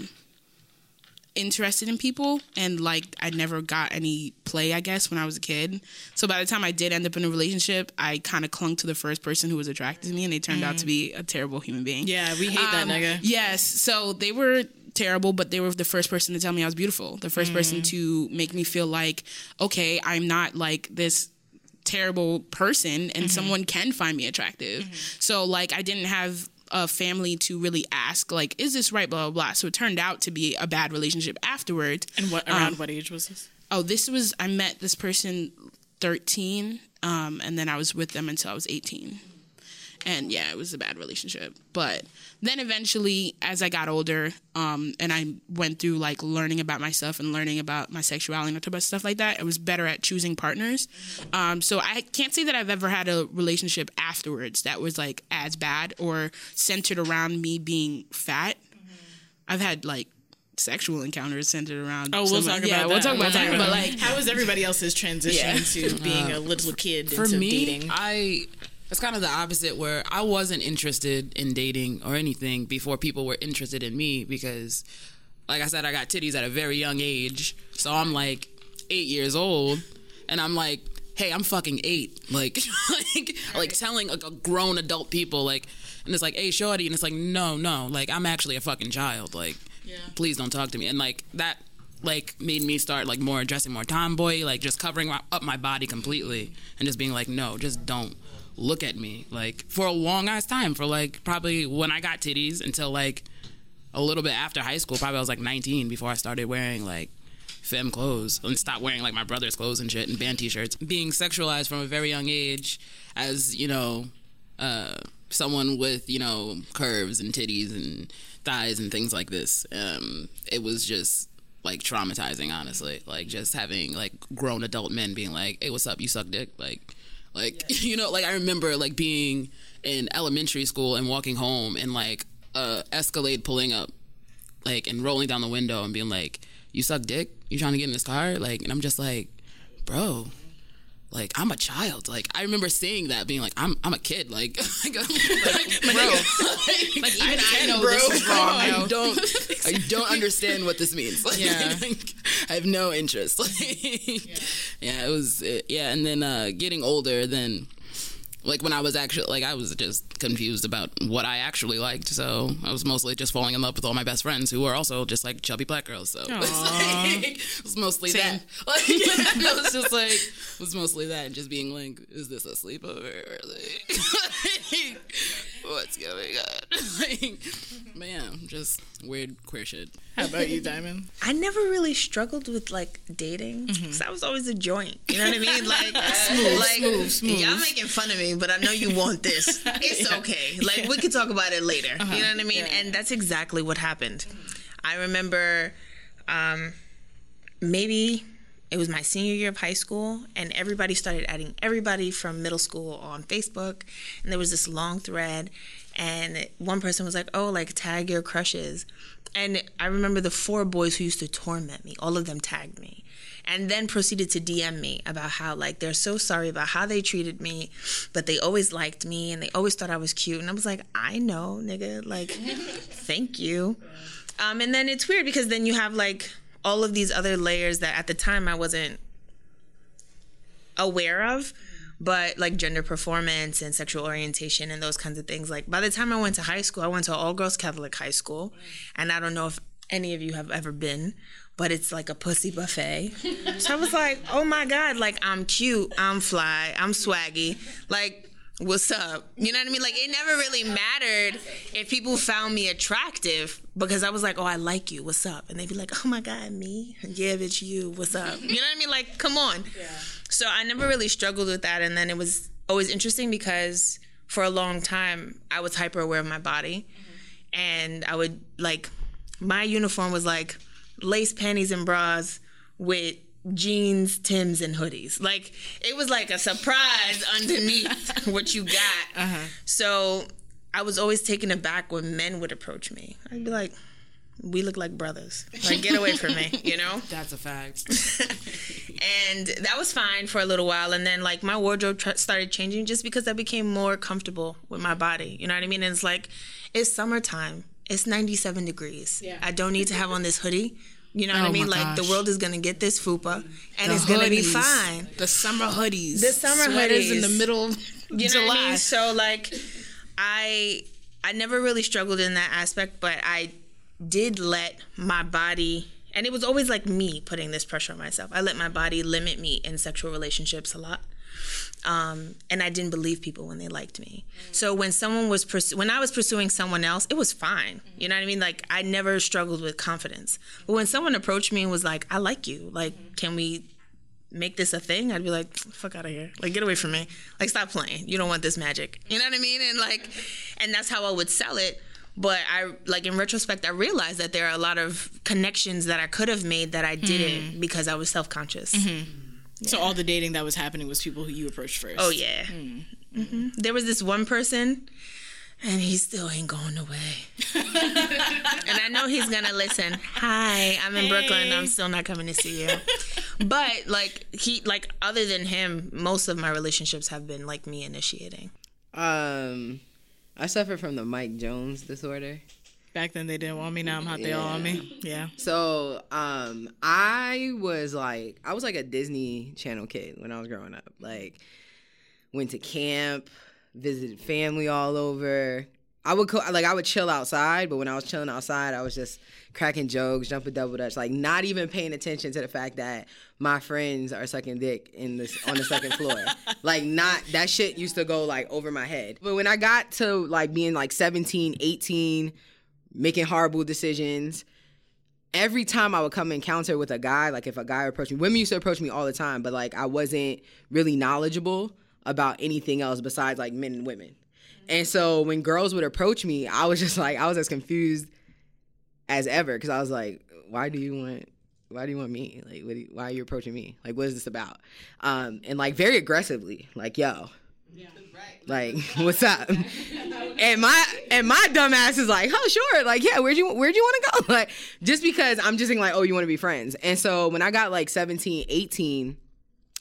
interested in people, and like I never got any play, I guess, when I was a kid. So by the time I did end up in a relationship, I kind of clung to the first person who was attracted to me, and they turned out to be a terrible human being. Yeah, we hate that nigga. Yes, so they were terrible, but they were the first person to tell me I was beautiful, the first person to make me feel like, okay, I'm not like this terrible person, and someone can find me attractive. So like I didn't have a family to really ask, like, is this right, blah, blah, blah. So it turned out to be a bad relationship afterwards. And around what age was this? I met this person 13, and then I was with them until I was 18. And yeah, it was a bad relationship. But then eventually, as I got older, and I went through like learning about myself and learning about my sexuality and about stuff like that, I was better at choosing partners. So I can't say that I've ever had a relationship afterwards that was like as bad or centered around me being fat. I've had like sexual encounters centered around. Oh, we'll talk about that. We'll talk about that. But like, how was everybody else's transition to being a little kid into dating? It's kind of the opposite, where I wasn't interested in dating or anything before people were interested in me, because, like I said, I got titties at a very young age. So I'm like 8 years old, and I'm like, hey, I'm fucking 8. Like telling a grown adult people, like, and it's like, hey, shorty, and it's like, no, like, I'm actually a fucking child. Like, please don't talk to me. And like that, like, made me start like dressing more tomboy, like just covering up my body completely, and just being like, no, just don't look at me, like, for a long ass time, for like probably when I got titties until like a little bit after high school. Probably I was like 19 before I started wearing like femme clothes and stopped wearing like my brother's clothes and shit and band t-shirts. Being sexualized from a very young age as, you know, someone with, you know, curves and titties and thighs and things like this, it was just like traumatizing, honestly. Like just having like grown adult men being like, hey, what's up, you suck dick, like you know, like I remember like being in elementary school and walking home and like Escalade pulling up, like, and rolling down the window and being like, you suck dick, you trying to get in this car, like, and I'm just like, bro, like, I'm a child. Like, I remember saying that, being like, I'm a kid. Like, bro, even I know this is wrong. I don't understand what this means. Like, I have no interest. Like, it was, and then getting older, then, like, when I was actually, like, I was just confused about what I actually liked, so I was mostly just falling in love with all my best friends who were also just, like, chubby black girls, so it was mostly that. Like, it was mostly that, and just being like, is this a sleepover? Or, like, what's going on? Like, man, just weird queer shit. How about you, Diamond? I never really struggled with, like, dating, because I was always a joint. You know what I mean? Like, smooth. Y'all making fun of me, but I know you want this. It's okay. Like, we could talk about it later. You know what I mean? And that's exactly what happened. I remember maybe it was my senior year of high school, and everybody started adding everybody from middle school on Facebook, and there was this long thread, and one person was like, oh, like, tag your crushes. And I remember the 4 boys who used to torment me, all of them tagged me. And then proceeded to DM me about how, like, they're so sorry about how they treated me, but they always liked me and they always thought I was cute. And I was like, I know, nigga, like, thank you. And then it's weird because then you have, like, all of these other layers that at the time I wasn't aware of, but, like, gender performance and sexual orientation and those kinds of things. Like, by the time I went to high school, I went to all-girls Catholic high school, and I don't know if any of you have ever been, but it's like a pussy buffet. So I was like, oh my God, like, I'm cute, I'm fly, I'm swaggy, like, what's up? You know what I mean? Like, it never really mattered if people found me attractive, because I was like, oh, I like you, what's up? And they'd be like, oh my God, me? Yeah, bitch, you, what's up? You know what I mean? Like, come on. Yeah. So I never really struggled with that, and then it was always interesting because for a long time, I was hyper aware of my body, and I would, like, my uniform was like lace panties and bras with jeans, Timbs, and hoodies. Like, it was like a surprise underneath what you got. So I was always taken aback when men would approach me. I'd be like, we look like brothers. Like, get away from me, you know? That's a fact. And that was fine for a little while. And then, like, my wardrobe started changing just because I became more comfortable with my body. You know what I mean? And it's like, it's summertime. It's 97 degrees. Yeah. I don't need to have on this hoodie. You know what I mean? Like, the world is going to get this fupa, and it's going to be fine. The summer hoodies. The summer Sweaters hoodies. in the middle of July. What I mean? So, like, I never really struggled in that aspect, but I did let my body, and it was always, like, me putting this pressure on myself. I let my body limit me in sexual relationships a lot. And I didn't believe people when they liked me. So when someone was when I was pursuing someone else, it was fine. You know what I mean? Like, I never struggled with confidence. But when someone approached me and was like, I like you, like, can we make this a thing? I'd be like, fuck out of here. Like, get away from me. Like, stop playing. You don't want this magic. You know what I mean? And, like, and that's how I would sell it. But I, like, in retrospect, I realized that there are a lot of connections that I could have made that I didn't because I was self-conscious. Yeah. So all the dating that was happening was people who you approached first. Oh, yeah. There was this one person, and he still ain't going away. And I know he's going to listen. Hi, I'm in Brooklyn. I'm still not coming to see you. But, like, other than him, most of my relationships have been, like, me initiating. I suffer from the Mike Jones disorder. Back then they didn't want me. Now I'm hot. They all want me. Yeah. So I was like a Disney Channel kid when I was growing up. Like, went to camp, visited family all over. I would chill outside, but when I was chilling outside, I was just cracking jokes, jumping double dutch, like, not even paying attention to the fact that my friends are sucking dick on the second floor. Like, not that shit used to go, like, over my head. But when I got to, like, being like 17, 18, making horrible decisions, every time I would come encounter with a guy, like, if a guy approached me, women used to approach me all the time, but, like, I wasn't really knowledgeable about anything else besides, like, men and women. And so when girls would approach me, I was just like, I was as confused as ever, because I was like, why do you want me? Like, why are you approaching me? Like, what is this about? And, like, very aggressively, like, yo, like, what's up? And my dumb ass is like, oh, sure, like, yeah, where'd you want to go? Like, just because I'm just thinking, like, oh, you want to be friends. And so when I got, like, 17, 18,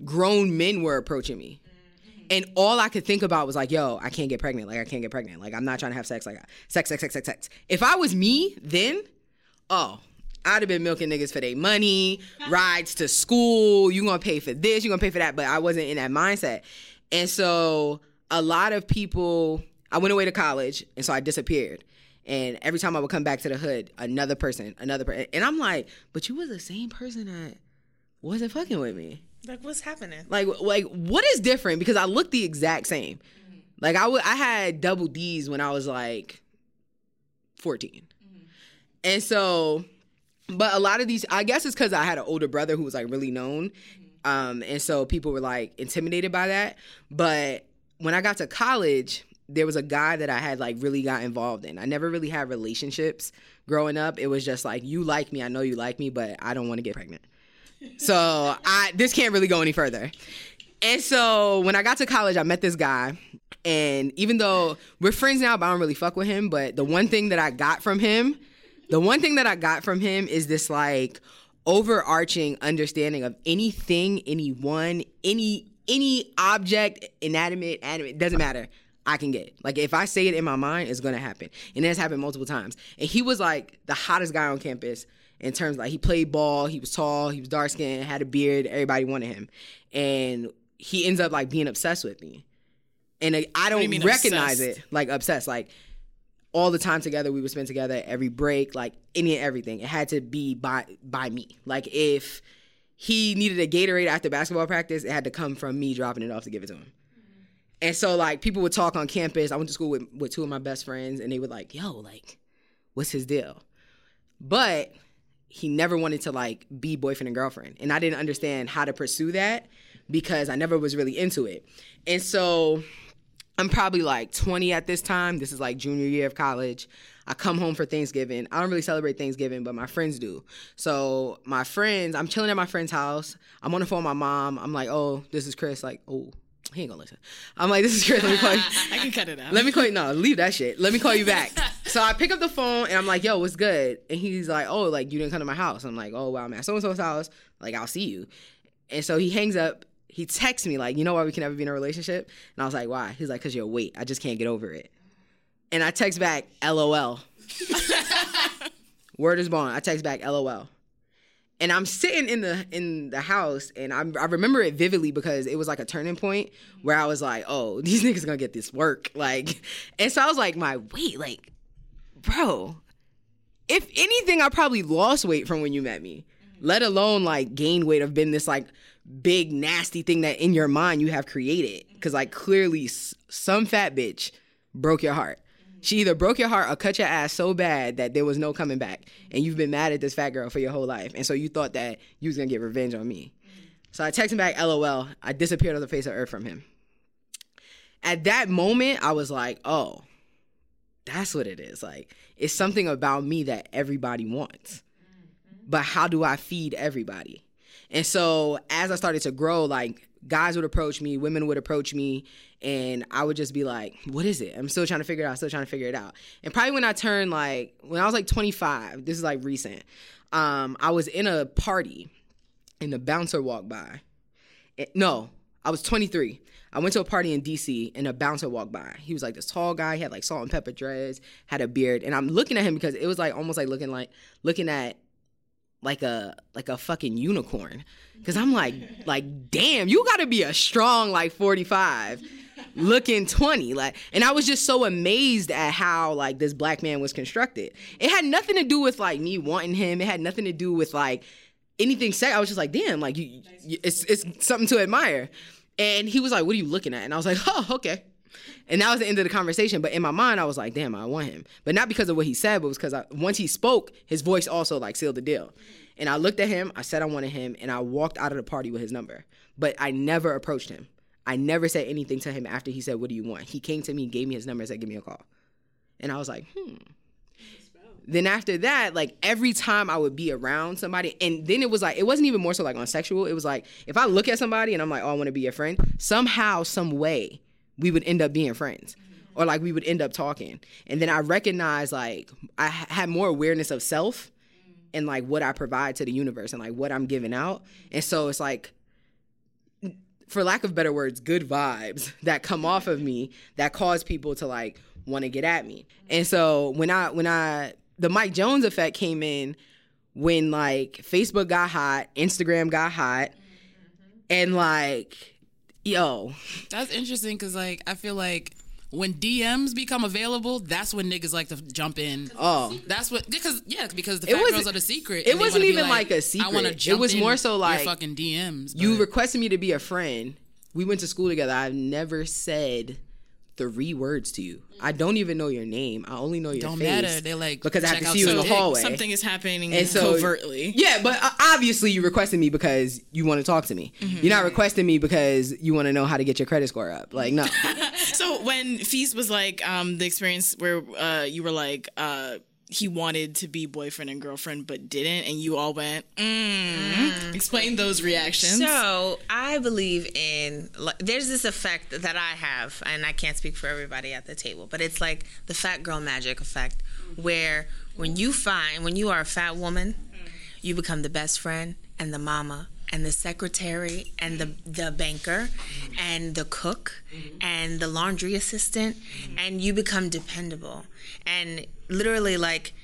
grown men were approaching me. And all I could think about was like, yo, I can't get pregnant. Like, I can't get pregnant. Like, I'm not trying to have sex. Like, sex. If I was me then, I'd have been milking niggas for their money, rides to school. You gonna pay for this, you gonna pay for that. But I wasn't in that mindset. And so a lot of people, I went away to college, and so I disappeared. And every time I would come back to the hood, another person. And I'm like, but you was the same person that wasn't fucking with me. Like, what's happening? Like what is different? Because I look the exact same. Like, I had double D's when I was like 14. And so, but a lot of these, I guess it's because I had an older brother who was like really known. And so people were like intimidated by that. But when I got to college, there was a guy that I had like really got involved in. I never really had relationships growing up. It was just like, you like me, I know you like me, but I don't want to get pregnant. So this can't really go any further. And so when I got to college, I met this guy. And even though we're friends now, but I don't really fuck with him. But the one thing that I got from him is this like overarching understanding of anything, anyone, any object, inanimate, animate, doesn't matter. I can get. Like, if I say it in my mind, it's going to happen. And it's happened multiple times. And he was like the hottest guy on campus. In terms of, like, he played ball, he was tall, he was dark-skinned, had a beard, everybody wanted him. And he ends up, like, being obsessed with me. And I don't recognize it, like, obsessed. Like, all the time together, we would spend together, every break, like, any and everything. It had to be by me. Like, if he needed a Gatorade after basketball practice, it had to come from me dropping it off to give it to him. And so, like, people would talk on campus. I went to school with two of my best friends, and they were like, yo, like, what's his deal? But he never wanted to, like, be boyfriend and girlfriend. And I didn't understand how to pursue that because I never was really into it. And so I'm probably, like, 20 at this time. This is, like, junior year of college. I come home for Thanksgiving. I don't really celebrate Thanksgiving, but my friends do. So my friends, I'm chilling at my friend's house. I'm on the phone with my mom. I'm like, oh, this is Chris. Like, oh, he ain't gonna listen. I'm like, this is Chris. Let me call you. I can cut it out. Let me call you. No, leave that shit. Let me call you back. So I pick up the phone and I'm like, yo, what's good? And he's like, oh, like, you didn't come to my house. I'm like, oh, wow, I'm at so-and-so's house. Like, I'll see you. And so he hangs up. He texts me like, you know why we can never be in a relationship? And I was like, why? He's like, because you're weight. I just can't get over it. And I text back, LOL. Word is bond. I text back, LOL. And I'm sitting in the house, and I remember it vividly because it was like a turning point where I was like, oh, these niggas gonna get this work. Like, and so I was like, wait, like, bro, if anything, I probably lost weight from when you met me, let alone like gain weight of been this like big nasty thing that in your mind you have created. Because like clearly some fat bitch broke your heart. She either broke your heart or cut your ass so bad that there was no coming back. And you've been mad at this fat girl for your whole life. And so you thought that you was going to get revenge on me. So I texted him back, LOL. I disappeared off the face of earth from him. At that moment, I was like, oh, that's what it is. Like, it's something about me that everybody wants. But how do I feed everybody? And so as I started to grow, like, guys would approach me, women would approach me, and I would just be like, what is it? I'm still trying to figure it out, And probably when I was like 25, this is like recent, I was in a party and the bouncer walked by. No, I was 23. I went to a party in D.C. and a bouncer walked by. He was like this tall guy. He had like salt and pepper dreads, had a beard. And I'm looking at him because it was like almost like looking at like a fucking unicorn. Because I'm like, damn, you got to be a strong like 45 looking 20. Like, and I was just so amazed at how like this black man was constructed. It had nothing to do with like me wanting him. It had nothing to do with like anything I was just like, damn, like it's something to admire. And he was like, what are you looking at? And I was like, oh, okay. And that was the end of the conversation. But in my mind, I was like, damn, I want him. But not because of what he said, but it was because once he spoke, his voice also like sealed the deal. And I looked at him, I said I wanted him, and I walked out of the party with his number. But I never approached him. I never said anything to him after he said, what do you want? He came to me, gave me his number, and said, give me a call. And I was like, Then after that, like every time I would be around somebody, and then it was like, it wasn't even more so like on sexual. It was like, if I look at somebody and I'm like, oh, I want to be your friend, somehow, some way, we would end up being friends. Or like we would end up talking. And then I recognized like I had more awareness of self and like what I provide to the universe and like what I'm giving out. And so it's like, for lack of better words, good vibes that come off of me that cause people to like want to get at me. And so when the Mike Jones effect came in, when like Facebook got hot, Instagram got hot, and like, yo. That's interesting because like I feel like when DMs become available, that's when niggas like to jump in. Oh, that's what because the fat girls are the secret. It wasn't even like a secret. I want to jump. It was more so like your fucking DMs. You requested me to be a friend. We went to school together. I've never said 3 words to you. I don't even know your name. I only know your don't face. Don't matter. They like because I have to see you in the hallway. Something is happening and so, covertly. Yeah, but obviously you requested me because you want to talk to me. Mm-hmm. You're not requesting me because you want to know how to get your credit score up. Like, no. So when Feast was like the experience where you were like he wanted to be boyfriend and girlfriend but didn't, and you all went, explain those reactions. So I believe in, there's this effect that I have, and I can't speak for everybody at the table, but it's like the fat girl magic effect, where when you are a fat woman, you become the best friend and the mama and the secretary and the banker and the cook and the laundry assistant, and you become dependable. And literally, like,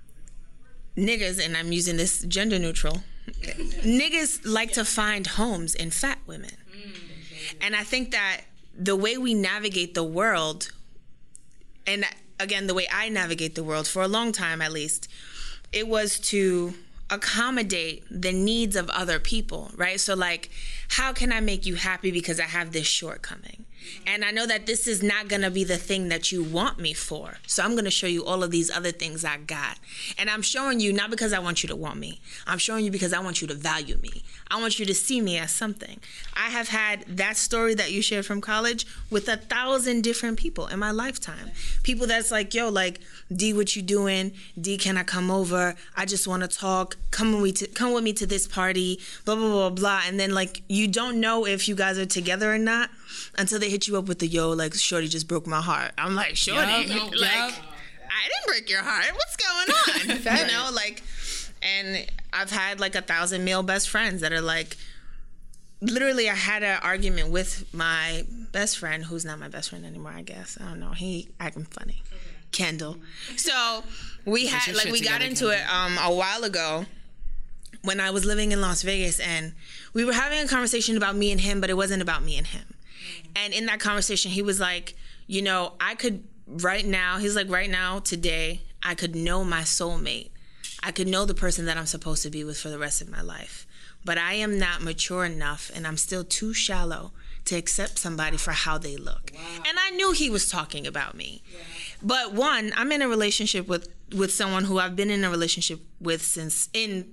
niggas, and I'm using this gender neutral, niggas like to find homes in fat women. And I think that the way we navigate the world, and again, the way I navigate the world, for a long time at least, it was to accommodate the needs of other people, right? So like, how can I make you happy because I have this shortcoming? And I know that this is not going to be the thing that you want me for. So I'm going to show you all of these other things I got. And I'm showing you not because I want you to want me. I'm showing you because I want you to value me. I want you to see me as something. I have had that story that you shared from college with 1,000 different people in my lifetime. People that's like, yo, like, D, what you doing? D, can I come over? I just want to talk. Come with me to this party, blah, blah, blah, blah. And then, like, you don't know if you guys are together or not until they hit you up with the, yo, like, shorty just broke my heart. I'm like, shorty, I didn't break your heart. What's going on? You know, like, and I've had, like, 1,000 male best friends that are, like, literally, I had an argument with my best friend, who's not my best friend anymore, I guess. I don't know. He acting funny. Kendall. So we had, like, we got into it a while ago when I was living in Las Vegas, and we were having a conversation about me and him, but it wasn't about me and him. And in that conversation, he was like, you know, I could right now, he's like, right now, today, I could know my soulmate. I could know the person that I'm supposed to be with for the rest of my life. But I am not mature enough, and I'm still too shallow to accept somebody for how they look. Wow. And I knew he was talking about me. Yeah. But one, I'm in a relationship with someone who I've been in a relationship with since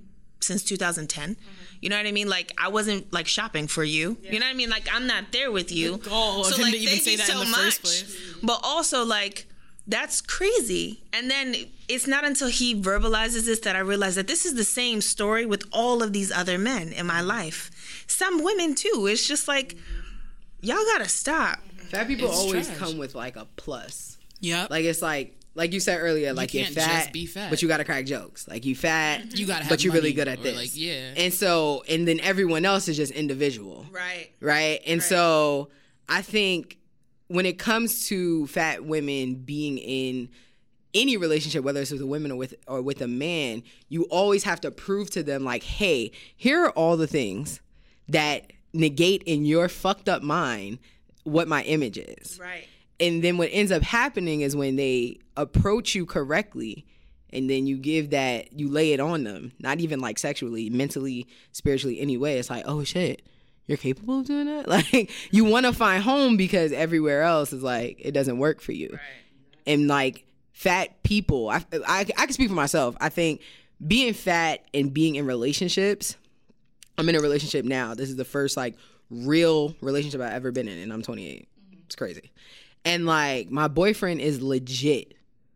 2010. You know what I mean? Like, I wasn't, like, shopping for you. Yeah. You know what I mean? Like, I'm not there with you. The goal of him to even say that in the first place. But also, like, that's crazy. And then it's not until he verbalizes this that I realize that this is the same story with all of these other men in my life. Some women, too. It's just like, y'all gotta stop. Fat people always come with, like, a plus. Yeah. Like, it's like you said earlier, like, you're fat, just be fat, but you gotta crack jokes. Like, you fat, you gotta have but you're money, really good at this. Like, yeah. And then everyone else is just individual. Right. And so I think when it comes to fat women being in any relationship, whether it's with a woman or with a man, you always have to prove to them, like, hey, here are all the things that negate in your fucked up mind what my image is. Right. And then what ends up happening is when they approach you correctly, and then you lay it on them, not even like sexually, mentally, spiritually, anyway. It's like, oh shit, you're capable of doing that? Like, you want to find home because everywhere else is like, it doesn't work for you. Right. And like, fat people, I can speak for myself. I think being fat and being in relationships, I'm in a relationship now. This is the first like real relationship I've ever been in, and I'm 28. It's crazy. And like, my boyfriend is legit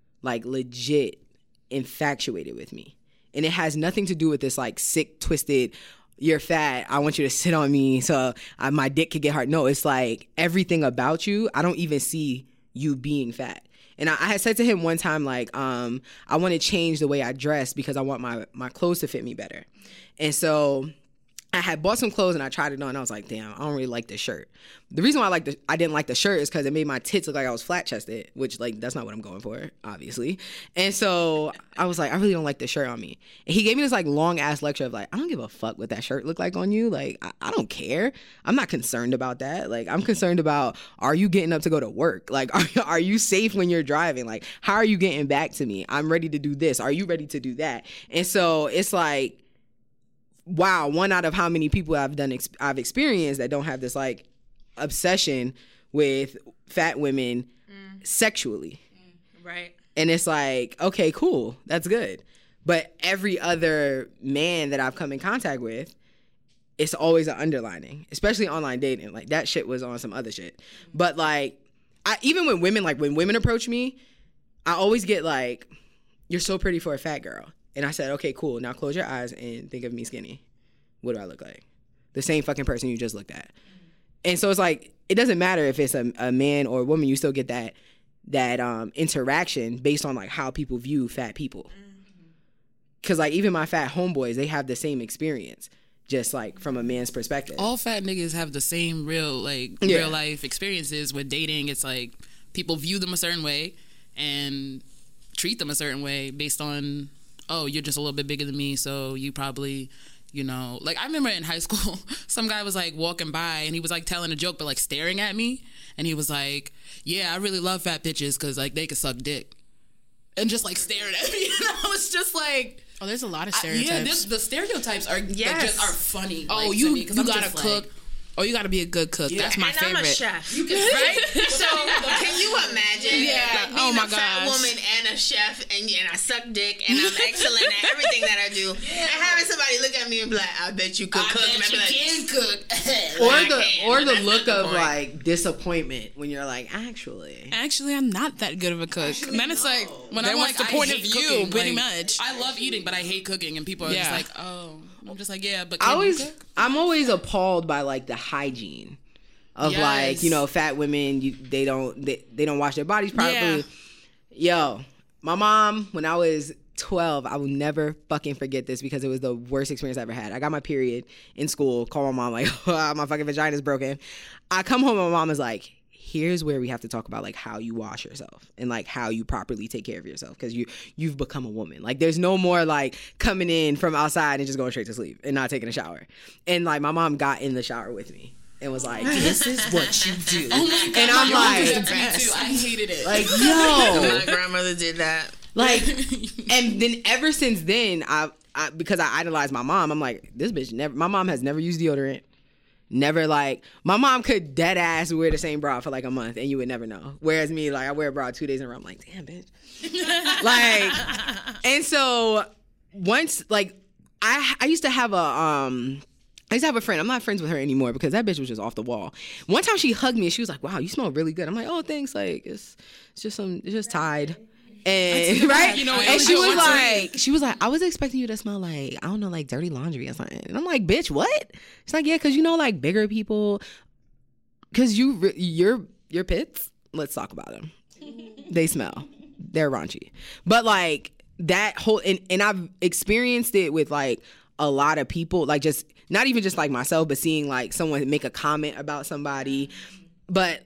infatuated with me. And it has nothing to do with this like sick, twisted, you're fat, I want you to sit on me so my dick could get hard. No, it's like everything about you, I don't even see you being fat. And I had said to him one time, like, I want to change the way I dress because I want my clothes to fit me better. And so I had bought some clothes and I tried it on. And I was like, damn, I don't really like this shirt. The reason why I didn't like the shirt is because it made my tits look like I was flat chested, which like that's not what I'm going for, obviously. And so I was like, I really don't like this shirt on me. And he gave me this like long ass lecture of like, I don't give a fuck what that shirt look like on you. Like I don't care. I'm not concerned about that. Like I'm concerned about, are you getting up to go to work? Like are you safe when you're driving? Like how are you getting back to me? I'm ready to do this. Are you ready to do that? And so it's like, wow, one out of how many people I've experienced that don't have this like obsession with fat women sexually. Right. And it's like, okay, cool. That's good. But every other man that I've come in contact with, it's always an underlining, especially online dating. Like that shit was on some other shit. But like, even with women, like when women approach me, I always get like, you're so pretty for a fat girl. And I said, okay, cool. Now close your eyes and think of me skinny. What do I look like? The same fucking person you just looked at. And so it's like, it doesn't matter if it's a man or a woman, you still get that interaction based on like how people view fat people. Because like even my fat homeboys, they have the same experience, just like from a man's perspective. All fat niggas have the same real life experiences with dating. It's like people view them a certain way and treat them a certain way based on, oh, you're just a little bit bigger than me, so you probably, you know, like I remember in high school, some guy was like walking by and he was like telling a joke but like staring at me, and he was like, yeah, I really love fat bitches because like they could suck dick, and just like staring at me. And I was just like, oh, there's a lot of stereotypes. The stereotyps are just are funny. Oh, like, you I'm gotta just cook. Like, oh, you gotta be a good cook. That's my favorite. I'm a chef. you can Right? So can you imagine like being Oh my a fat gosh. woman and a chef and I suck dick and I'm excellent at everything that I do and having somebody look at me and be like, I bet you could cook. And I'd be like, can cook. Or the look of like disappointment when you're like, actually, I'm not that good of a cook. And then it's like, When then I'm what's like, the point I of hate view, cooking, pretty like, much. I love eating, but I hate cooking, and people are just like, oh. I'm just like, yeah, but I'm always appalled by like the hygiene of like, you know, fat women. They don't wash their bodies properly. Yo, my mom, when I was 12, I will never fucking forget this because it was the worst experience I ever had. I got my period in school. Call my mom like, oh, my fucking vagina's broken. I come home and my mom is like, here's where we have to talk about like how you wash yourself and like how you properly take care of yourself because you've become a woman. Like there's no more like coming in from outside and just going straight to sleep and not taking a shower. And like my mom got in the shower with me and was like, this is what you do. Oh my God, and I'm like, I hated it. like, yo, my grandmother did that. like, and then ever since then, I because I idolized my mom, I'm like, this bitch my mom has never used deodorant. Never like, my mom could dead ass wear the same bra for like a month and you would never know. Whereas me, like I wear a bra 2 days in a row. I'm like, damn bitch. Like, and so once like I used to have a friend. I'm not friends with her anymore because that bitch was just off the wall. One time she hugged me and she was like, wow, you smell really good. I'm like, oh, thanks. Like it's just Tide. And right, you know, and she was like, I was expecting you to smell like, I don't know, like dirty laundry or something. And I'm like, bitch, what? She's like, yeah, because you know, like bigger people, because your pits. Let's talk about them. They smell. They're raunchy. But like that whole and I've experienced it with like a lot of people, like just not even just like myself, but seeing like someone make a comment about somebody. But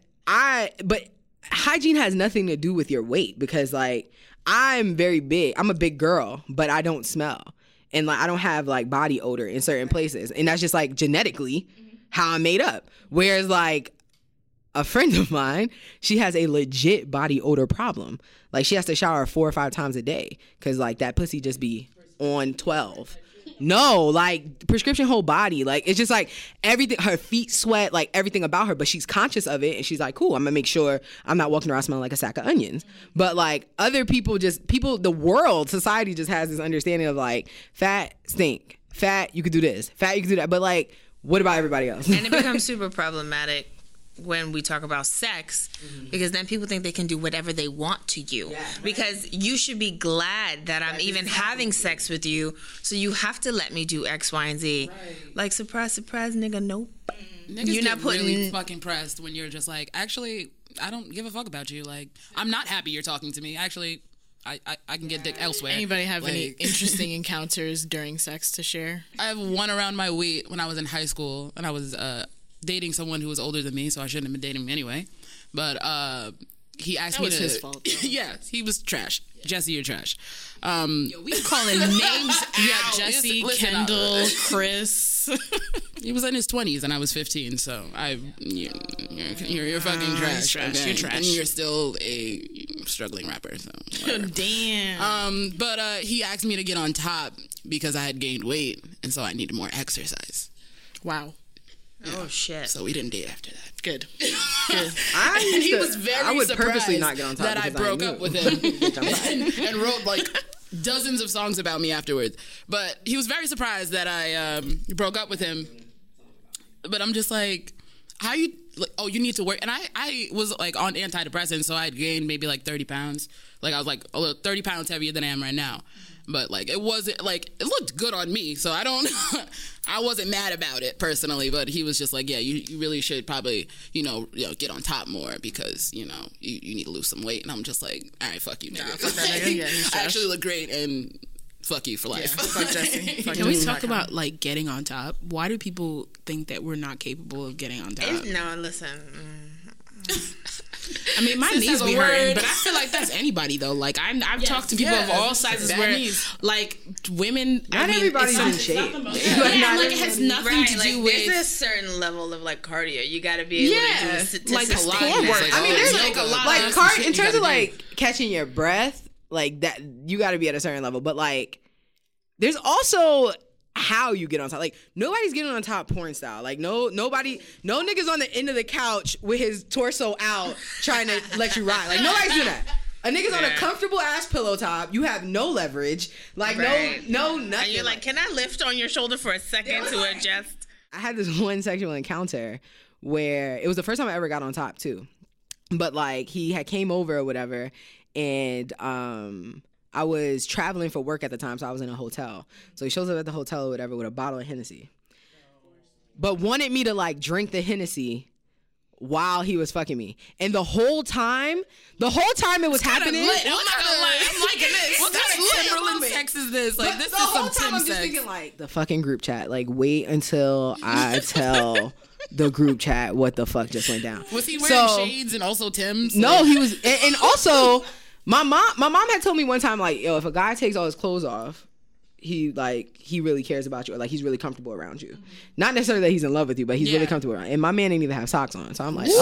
hygiene has nothing to do with your weight because like I'm very big. I'm a big girl, but I don't smell. And like I don't have like body odor in certain places. And that's just like genetically how I'm made up. Whereas like a friend of mine, she has a legit body odor problem. Like she has to shower 4 or 5 times a day because like that pussy just be on 12. No, like prescription whole body. Like it's just like everything, her feet sweat, like everything about her, but she's conscious of it and she's like, cool, I'm gonna make sure I'm not walking around smelling like a sack of onions. But like other people the world, society just has this understanding of like fat stink, fat you could do this, fat you could do that. But like, what about everybody else? And it becomes super problematic when we talk about sex because then people think they can do whatever they want to you because you should be glad that I'm even having sex with you, so you have to let me do X, Y, and Z. Like surprise, surprise, nigga, nope. Niggas you're not putting really fucking pressed when you're just like, actually, I don't give a fuck about you. Like, I'm not happy you're talking to me. Actually, I can get dick elsewhere. Anybody have any interesting encounters during sex to share? I have one around my weight when I was in high school, and I was dating someone who was older than me, so I shouldn't have been dating him anyway. But he asked me to. That was his fault. Yeah, he was trash. Jesse, you're trash. We calling names. Yeah, Jesse, Kendall, Chris. He was in his 20s and I was 15, so you're fucking trash. Trash. Okay? You're trash. And you're still a struggling rapper. So Damn. But he asked me to get on top because I had gained weight, and so I needed more exercise. Wow. Yeah. Oh shit. So we didn't date after that. Good. He was very I would surprised purposely not get on top that I broke up with him and wrote like dozens of songs about me afterwards. But he was very surprised that I broke up with him. But I'm just like, how you? Like, oh, you need to work. And I was like on antidepressants, so I had gained maybe like 30 pounds. Like I was like 30 pounds heavier than I am right now. But like it wasn't like it looked good on me, so I wasn't mad about it personally. But he was just like, yeah, you really should probably get on top more because you need to lose some weight. And I'm just like, all right, fuck you, nigga. Fuck that nigga. Yeah, he's I trash. actually look great and fuck you for life. Yeah, fuck Jesse. Fuck Can we Jesse. talk about like getting on top? Why do people think that we're not capable of getting on top? No, listen. I mean, my Sis knees has a be hurting, word. but I feel like that's anybody though. Like I've talked to people of all sizes bad where knees. like women. Not everybody's in shape. Like it has nothing to do with. There's a certain level of like cardio. You got to be able to do like sustain core that. work. I mean, there's like a lot like of in terms of like catching your breath, like that, you got to be at a certain level. But like, there's also how you get on top. Like nobody's getting on top porn style. Like no niggas on the end of the couch with his torso out trying to let you ride. Like nobody's doing that. A nigga's on a comfortable ass pillow top. You have no leverage. Like no nothing. And you're like, can I lift on your shoulder for a second to adjust? I had this one sexual encounter where it was the first time I ever got on top too. But like he had came over or whatever, and I was traveling for work at the time, so I was in a hotel. So he shows up at the hotel or whatever with a bottle of Hennessy. But wanted me to like drink the Hennessy while he was fucking me. And the whole time it was happening. I'm not gonna lie. I'm liking this. What kind of Timberland sex is this? Like this the is whole some time Tim I'm just sex. thinking like the fucking group chat. Like wait until I tell the group chat what the fuck just went down. Was he wearing shades and also Tim's? No, he was, and also my mom had told me one time like, yo, if a guy takes all his clothes off, he really cares about you, or like he's really comfortable around you. Not necessarily that he's in love with you, but he's really comfortable around. And my man didn't even have socks on, so I'm like,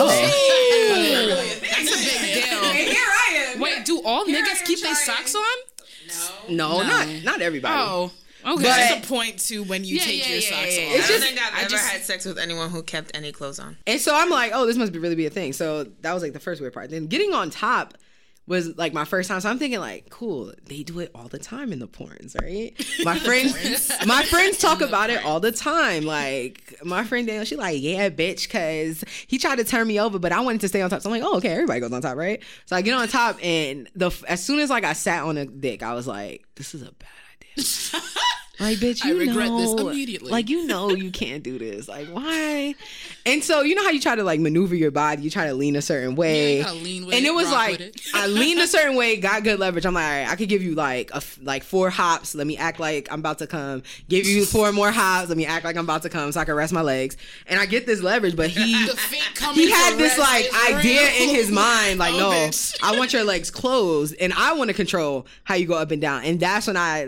oh, That's a big deal. and here I am. Wait, do all niggas keep their socks on? No, not everybody. Oh, okay. There's a point to when you take your socks off. I don't think I've ever had sex with anyone who kept any clothes on. And so I'm like, oh, this must really be a thing. So that was like the first weird part. Then getting on top was like my first time. So I'm thinking like, cool, they do it all the time in the porns, right? My friends talk about it all the time. Like my friend Daniel, she like, yeah, bitch, cause he tried to turn me over, but I wanted to stay on top. So I'm like, oh, okay, everybody goes on top, right? So I get on top, and as soon as like I sat on a dick, I was like, this is a bad idea. Like, bitch, I regret this immediately. Like, you can't do this. Like, why? And so, you know how you try to, like, maneuver your body? You try to lean a certain way. Yeah, you gotta lean with and it, it was rock like, with it. I leaned a certain way, got good leverage. I'm like, all right, I could give you, like, 4 hops. Let me act like I'm about to come. Give you 4 more hops. Let me act like I'm about to come so I can rest my legs. And I get this leverage, but he had this, like, idea in his mind. Like, no, bitch. I want your legs closed, and I want to control how you go up and down. And that's when I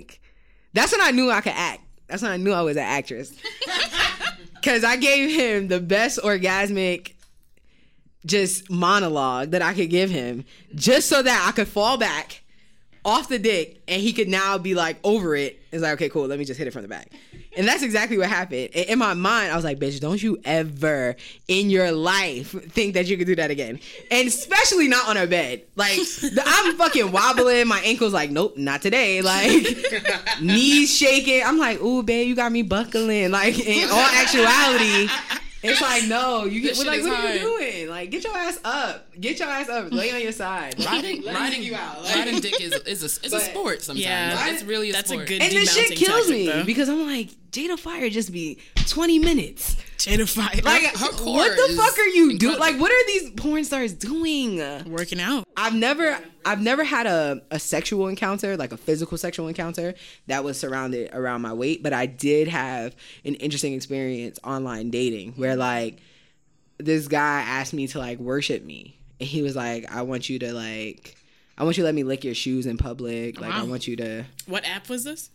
knew I could act. That's when I knew I was an actress. Because I gave him the best orgasmic just monologue that I could give him, just so that I could fall back off the dick and he could now be like over it. It's like, okay, cool, let me just hit it from the back. And that's exactly what happened. In my mind, I was like, bitch, don't you ever in your life think that you could do that again. And especially not on a bed. Like, I'm fucking wobbling. My ankle's like, nope, not today. Like, knees shaking. I'm like, ooh, babe, you got me buckling. Like, in all actuality, it's like, no, you get, like, what are you doing? Like, get your ass up. Get your ass up. Lay on your side. Riding you out. Like, riding dick is a sport sometimes. Yeah, it's really a sport. That's a good and this shit demounting kills tactic, me though. because I'm like, Jada Fire just be 20 minutes. Jada Fire. Like, what the fuck are you doing? Like, what are these porn stars doing? Working out. I've never had a sexual encounter, like a physical sexual encounter that was surrounded around my weight, but I did have an interesting experience online dating where like this guy asked me to like worship me, and he was like, I want you to let me lick your shoes in public. Like, I want you to. What app was this?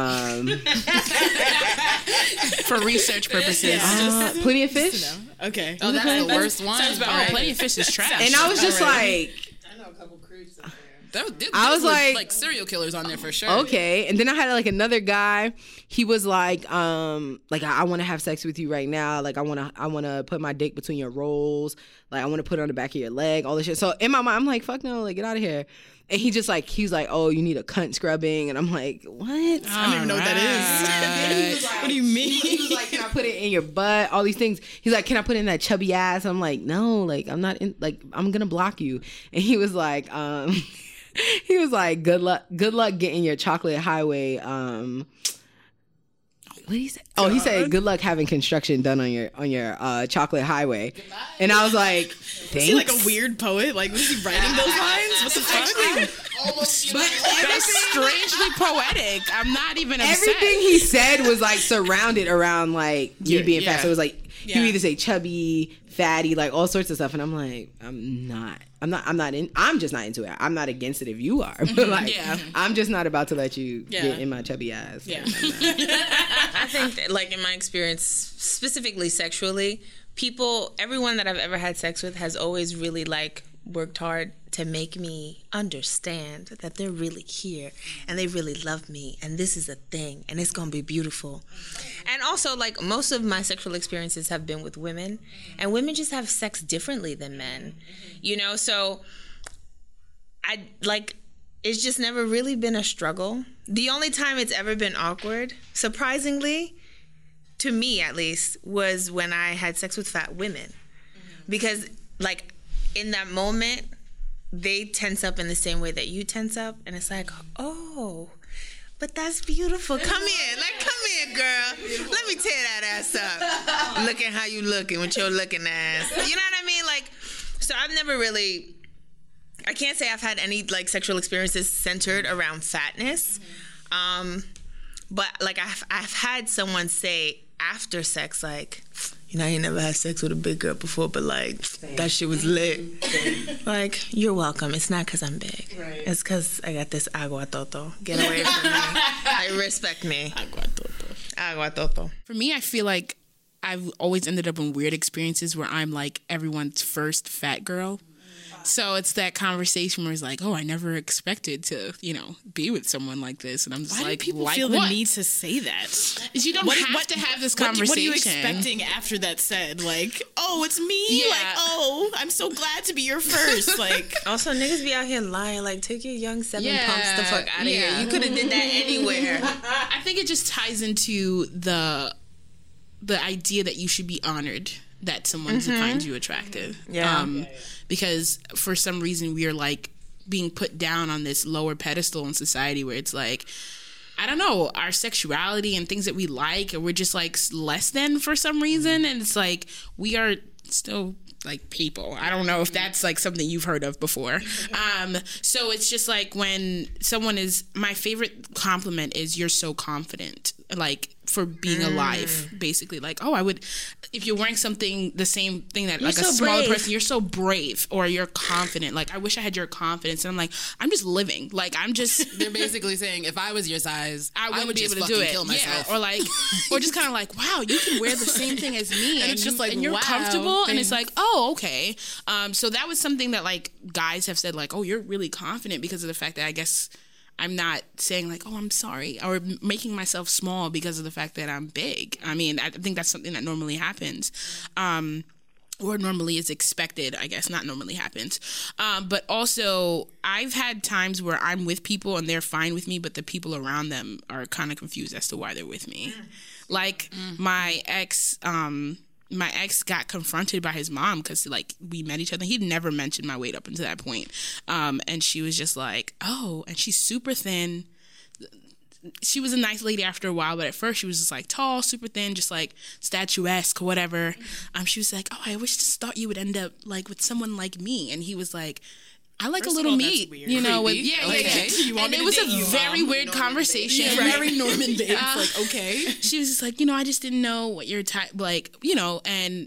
For research purposes. Plenty of Fish. Okay. Oh, that's the worst one. Sounds about right. Plenty of Fish is trash. And I was just like, I know a couple creeps in there. I was like serial killers on there for sure. Okay. And then I had like another guy. He was like I want to have sex with you right now. Like I want to put my dick between your rolls. Like I want to put it on the back of your leg. All this shit. So in my mind, I'm like, fuck no, like get out of here. And he was like, oh, you need a cunt scrubbing. And I'm like, what? I don't even know what that is. What do you mean? He was like, can I put it in your butt? All these things. He's like, can I put it in that chubby ass? I'm like, no, like I'm not in, like I'm gonna block you. And he was like, good luck getting your chocolate highway. What did he say? Oh, he said, good luck having construction done on your chocolate highway. And I was like, thanks. Is he like a weird poet? Like, was he writing those lines? What the fuck? That's strangely poetic. I'm not even upset. Everything he said was like surrounded around like you being fat. So it was like he would either say chubby, fatty, like all sorts of stuff. And I'm like, I'm just not into it. I'm not against it if you are. But like, I'm just not about to let you get in my chubby ass. Yeah. I think that, like, in my experience, specifically sexually, everyone that I've ever had sex with has always really, like, worked hard to make me understand that they're really here and they really love me and this is a thing and it's gonna be beautiful. And also, like, most of my sexual experiences have been with women, and women just have sex differently than men, you know? So it's just never really been a struggle. The only time it's ever been awkward, surprisingly, to me at least, was when I had sex with fat women. Because, like, in that moment, they tense up in the same way that you tense up. And it's like, oh, but that's beautiful. Come here, girl. Let me tear that ass up. Look at how you looking with your looking ass. You know what I mean? Like, so I've never really... I can't say I've had any like sexual experiences centered around fatness, but like I've had someone say after sex, like, you know, you never had sex with a big girl before, but like that shit was lit. Like, you're welcome. It's not because I'm big. Right. It's because I got this agua toto. Get away from me. Like, respect me. Agua toto. For me, I feel like I've always ended up in weird experiences where I'm like everyone's first fat girl. So it's that conversation where it's like, oh, I never expected to, you know, be with someone like this. And I'm just Why do people feel the need to say that? Is you don't have to have this conversation. What are you expecting after that said? Like, oh, it's me? Yeah. Like, oh, I'm so glad to be your first. Like, also, niggas be out here lying. Like, take your young seven pumps the fuck out of here. You could have did that anywhere. I think it just ties into the idea that you should be honored that someone finds you attractive. Because for some reason we are like being put down on this lower pedestal in society where it's like, I don't know, our sexuality and things that we like, we're just like less than for some reason. And it's like, we are still like people. I don't know if that's like something you've heard of before. So it's just like when someone is, my favorite compliment is, you're so confident, like for being alive, basically. Like, oh, I would, if you're wearing something, the same thing that, you're like so a smaller person, you're so brave, or you're confident. Like, I wish I had your confidence. And I'm like, I'm just living. Like, I'm just. They're basically saying, if I was your size, I would be just able to do it. Kill myself. Yeah, or like, or just kind of like, wow, you can wear the same thing as me, and it's just like, and you're comfortable, thanks. And it's like, oh, okay. So that was something that like guys have said, like, oh, you're really confident, because of the fact that I guess I'm not saying like, oh, I'm sorry, or making myself small because of the fact that I'm big. I mean, I think that's something that normally happens. Or normally is expected, I guess, not normally happens. But also, I've had times where I'm with people and they're fine with me, but the people around them are kind of confused as to why they're with me. Like, my ex got confronted by his mom because, like, we met each other. He'd never mentioned my weight up until that point. And she was just like, oh, and she's super thin. she was a nice lady after a while, but at first she was just like tall, super thin, just like statuesque, whatever. She was like, oh, I wish to thought you would end up like with someone like me. And he was like, I like First a little all, meat, weird. Yeah. And it was a very weird conversation. Yeah, very Norman Bates. Like, okay. She was just like, I just didn't know what your type, like, and.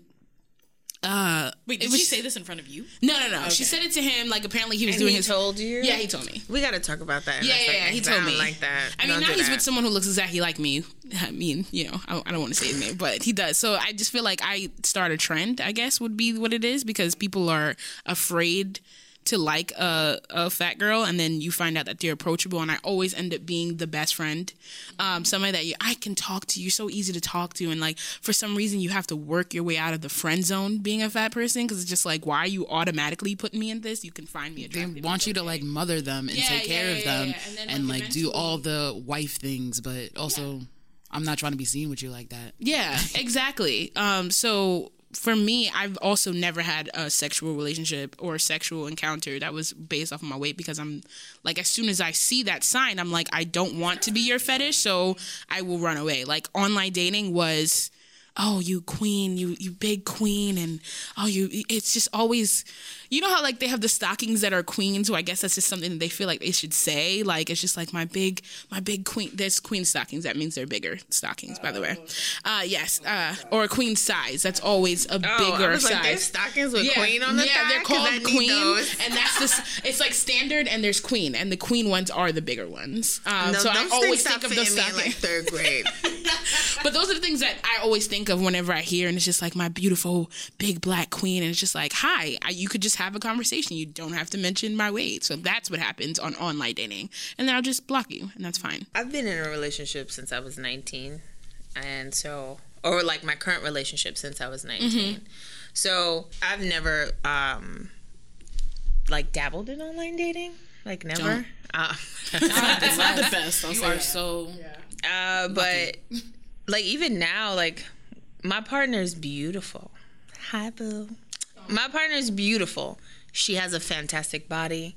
Wait, did she say this in front of you? No. Okay. She said it to him. Like, apparently he was doing his. Told you? Yeah, he told me. We got to talk about that. Yeah, he told me. Like that. I mean, now he's with someone who looks exactly like me. I mean, I don't want to say his name, but he does. So I just feel like I start a trend, I guess, would be what it is, because people are afraid to like a fat girl, and then you find out that they're approachable, and I always end up being the best friend. Somebody that I can talk to. You're so easy to talk to, and like for some reason you have to work your way out of the friend zone being a fat person, because it's just like, why are you automatically putting me in this? You can find me attractive. They want you to like mother them and take care of them and like do all the wife things, but also I'm not trying to be seen with you like that. Yeah, exactly. So for me, I've also never had a sexual relationship or a sexual encounter that was based off of my weight, because I'm like, as soon as I see that sign, I'm like, I don't want to be your fetish, so I will run away. Like, online dating was, oh, you queen, you big queen, and it's just always, how like they have the stockings that are queens, so I guess that's just something that they feel like they should say. Like, it's just like my big queen. There's queen stockings. That means they're bigger stockings, by the way. Yes, or a queen size. That's always a bigger size. Like, there's stockings with queen on the thigh? Yeah, they're called queen, and that's just, it's like standard, and there's queen, and the queen ones are the bigger ones. So I always think of those stockings. Like third grade. But those are the things that I always think of whenever I hear, and it's just like my beautiful big black queen, and it's just like, hi, you could just have a conversation. You don't have to mention my weight. So that's what happens on online dating, and then I'll just block you, and that's fine. I've been in a relationship since I was 19, and so, or like my current relationship since I was 19. Mm-hmm. So I've never like dabbled in online dating, like never. It's not the best. You are so. But like even now, like my partner's beautiful. Hi, boo. My partner's beautiful. She has a fantastic body.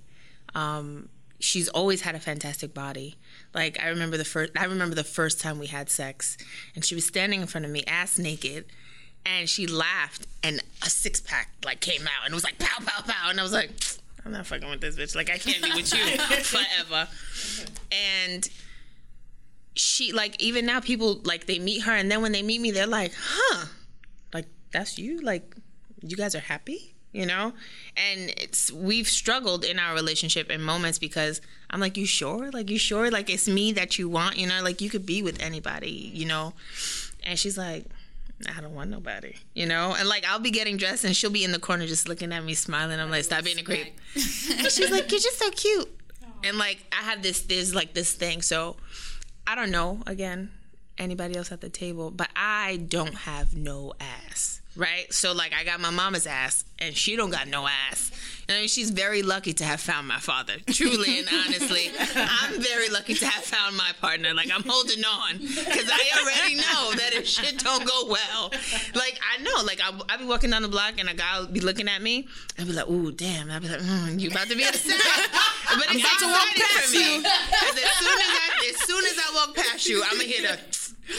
She's always had a fantastic body. Like I remember the first time we had sex, and she was standing in front of me, ass naked, and she laughed, and a 6-pack like came out, and it was like pow pow pow, and I was like, I'm not fucking with this bitch. Like I can't be with you forever. And she, like, even now people like they meet her, and then when they meet me, they're like, huh, like that's you, like you guys are happy, and we've struggled in our relationship in moments because I'm like, you sure like it's me that you want, like you could be with anybody, and she's like, I don't want nobody, and like I'll be getting dressed and she'll be in the corner just looking at me smiling. I'm like, stop being a creep. And she's like, you're just so cute. And like I have there's like this thing, so I don't know, again, anybody else at the table, but I don't have no ass, right? So like I got my mama's ass, and she don't got no ass. She's very lucky to have found my father, truly and honestly. I'm very lucky to have found my partner. Like I'm holding on, because I already know that if shit don't go well, like I know, like I'll be walking down the block and a guy will be looking at me and be like, ooh, damn. I'll be like, you about to be upset. But it's about to walk past you. Because as soon as I walk past you, I'm going to hit a,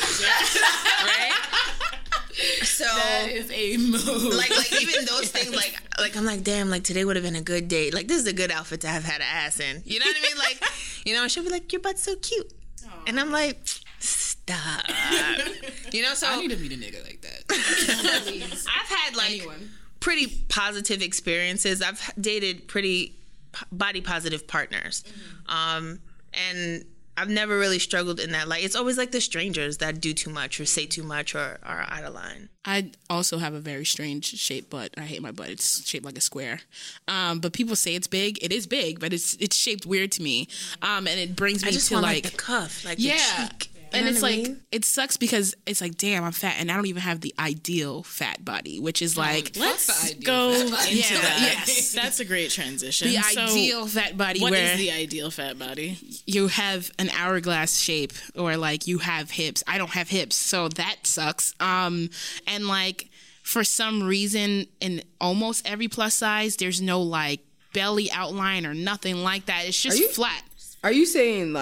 right? So that is a move. Like even those things, like I'm like, damn, like today would have been a good date. Like this is a good outfit to have had an ass in. You know what I mean? Like, and she'll be like, your butt's so cute. Aww. And I'm like, stop. So I need to meet a nigga like that. I've had like pretty positive experiences. I've dated pretty body positive partners. Mm-hmm. And I've never really struggled in that. Like, it's always like the strangers that do too much or say too much or are out of line. I also have a very strange shaped butt. I hate my butt. It's shaped like a square. But people say it's big. It is big, but it's shaped weird to me. And it brings me to like the cuff, like the cheek. And it's like, it sucks because it's like, damn, I'm fat, and I don't even have the ideal fat body, which is like, let's go into that. Yes, that's a great transition. The ideal fat body. What is the ideal fat body? You have an hourglass shape, or like you have hips. I don't have hips, so that sucks. And like for some reason, in almost every plus size, there's no like belly outline or nothing like that. It's just flat. Are you saying like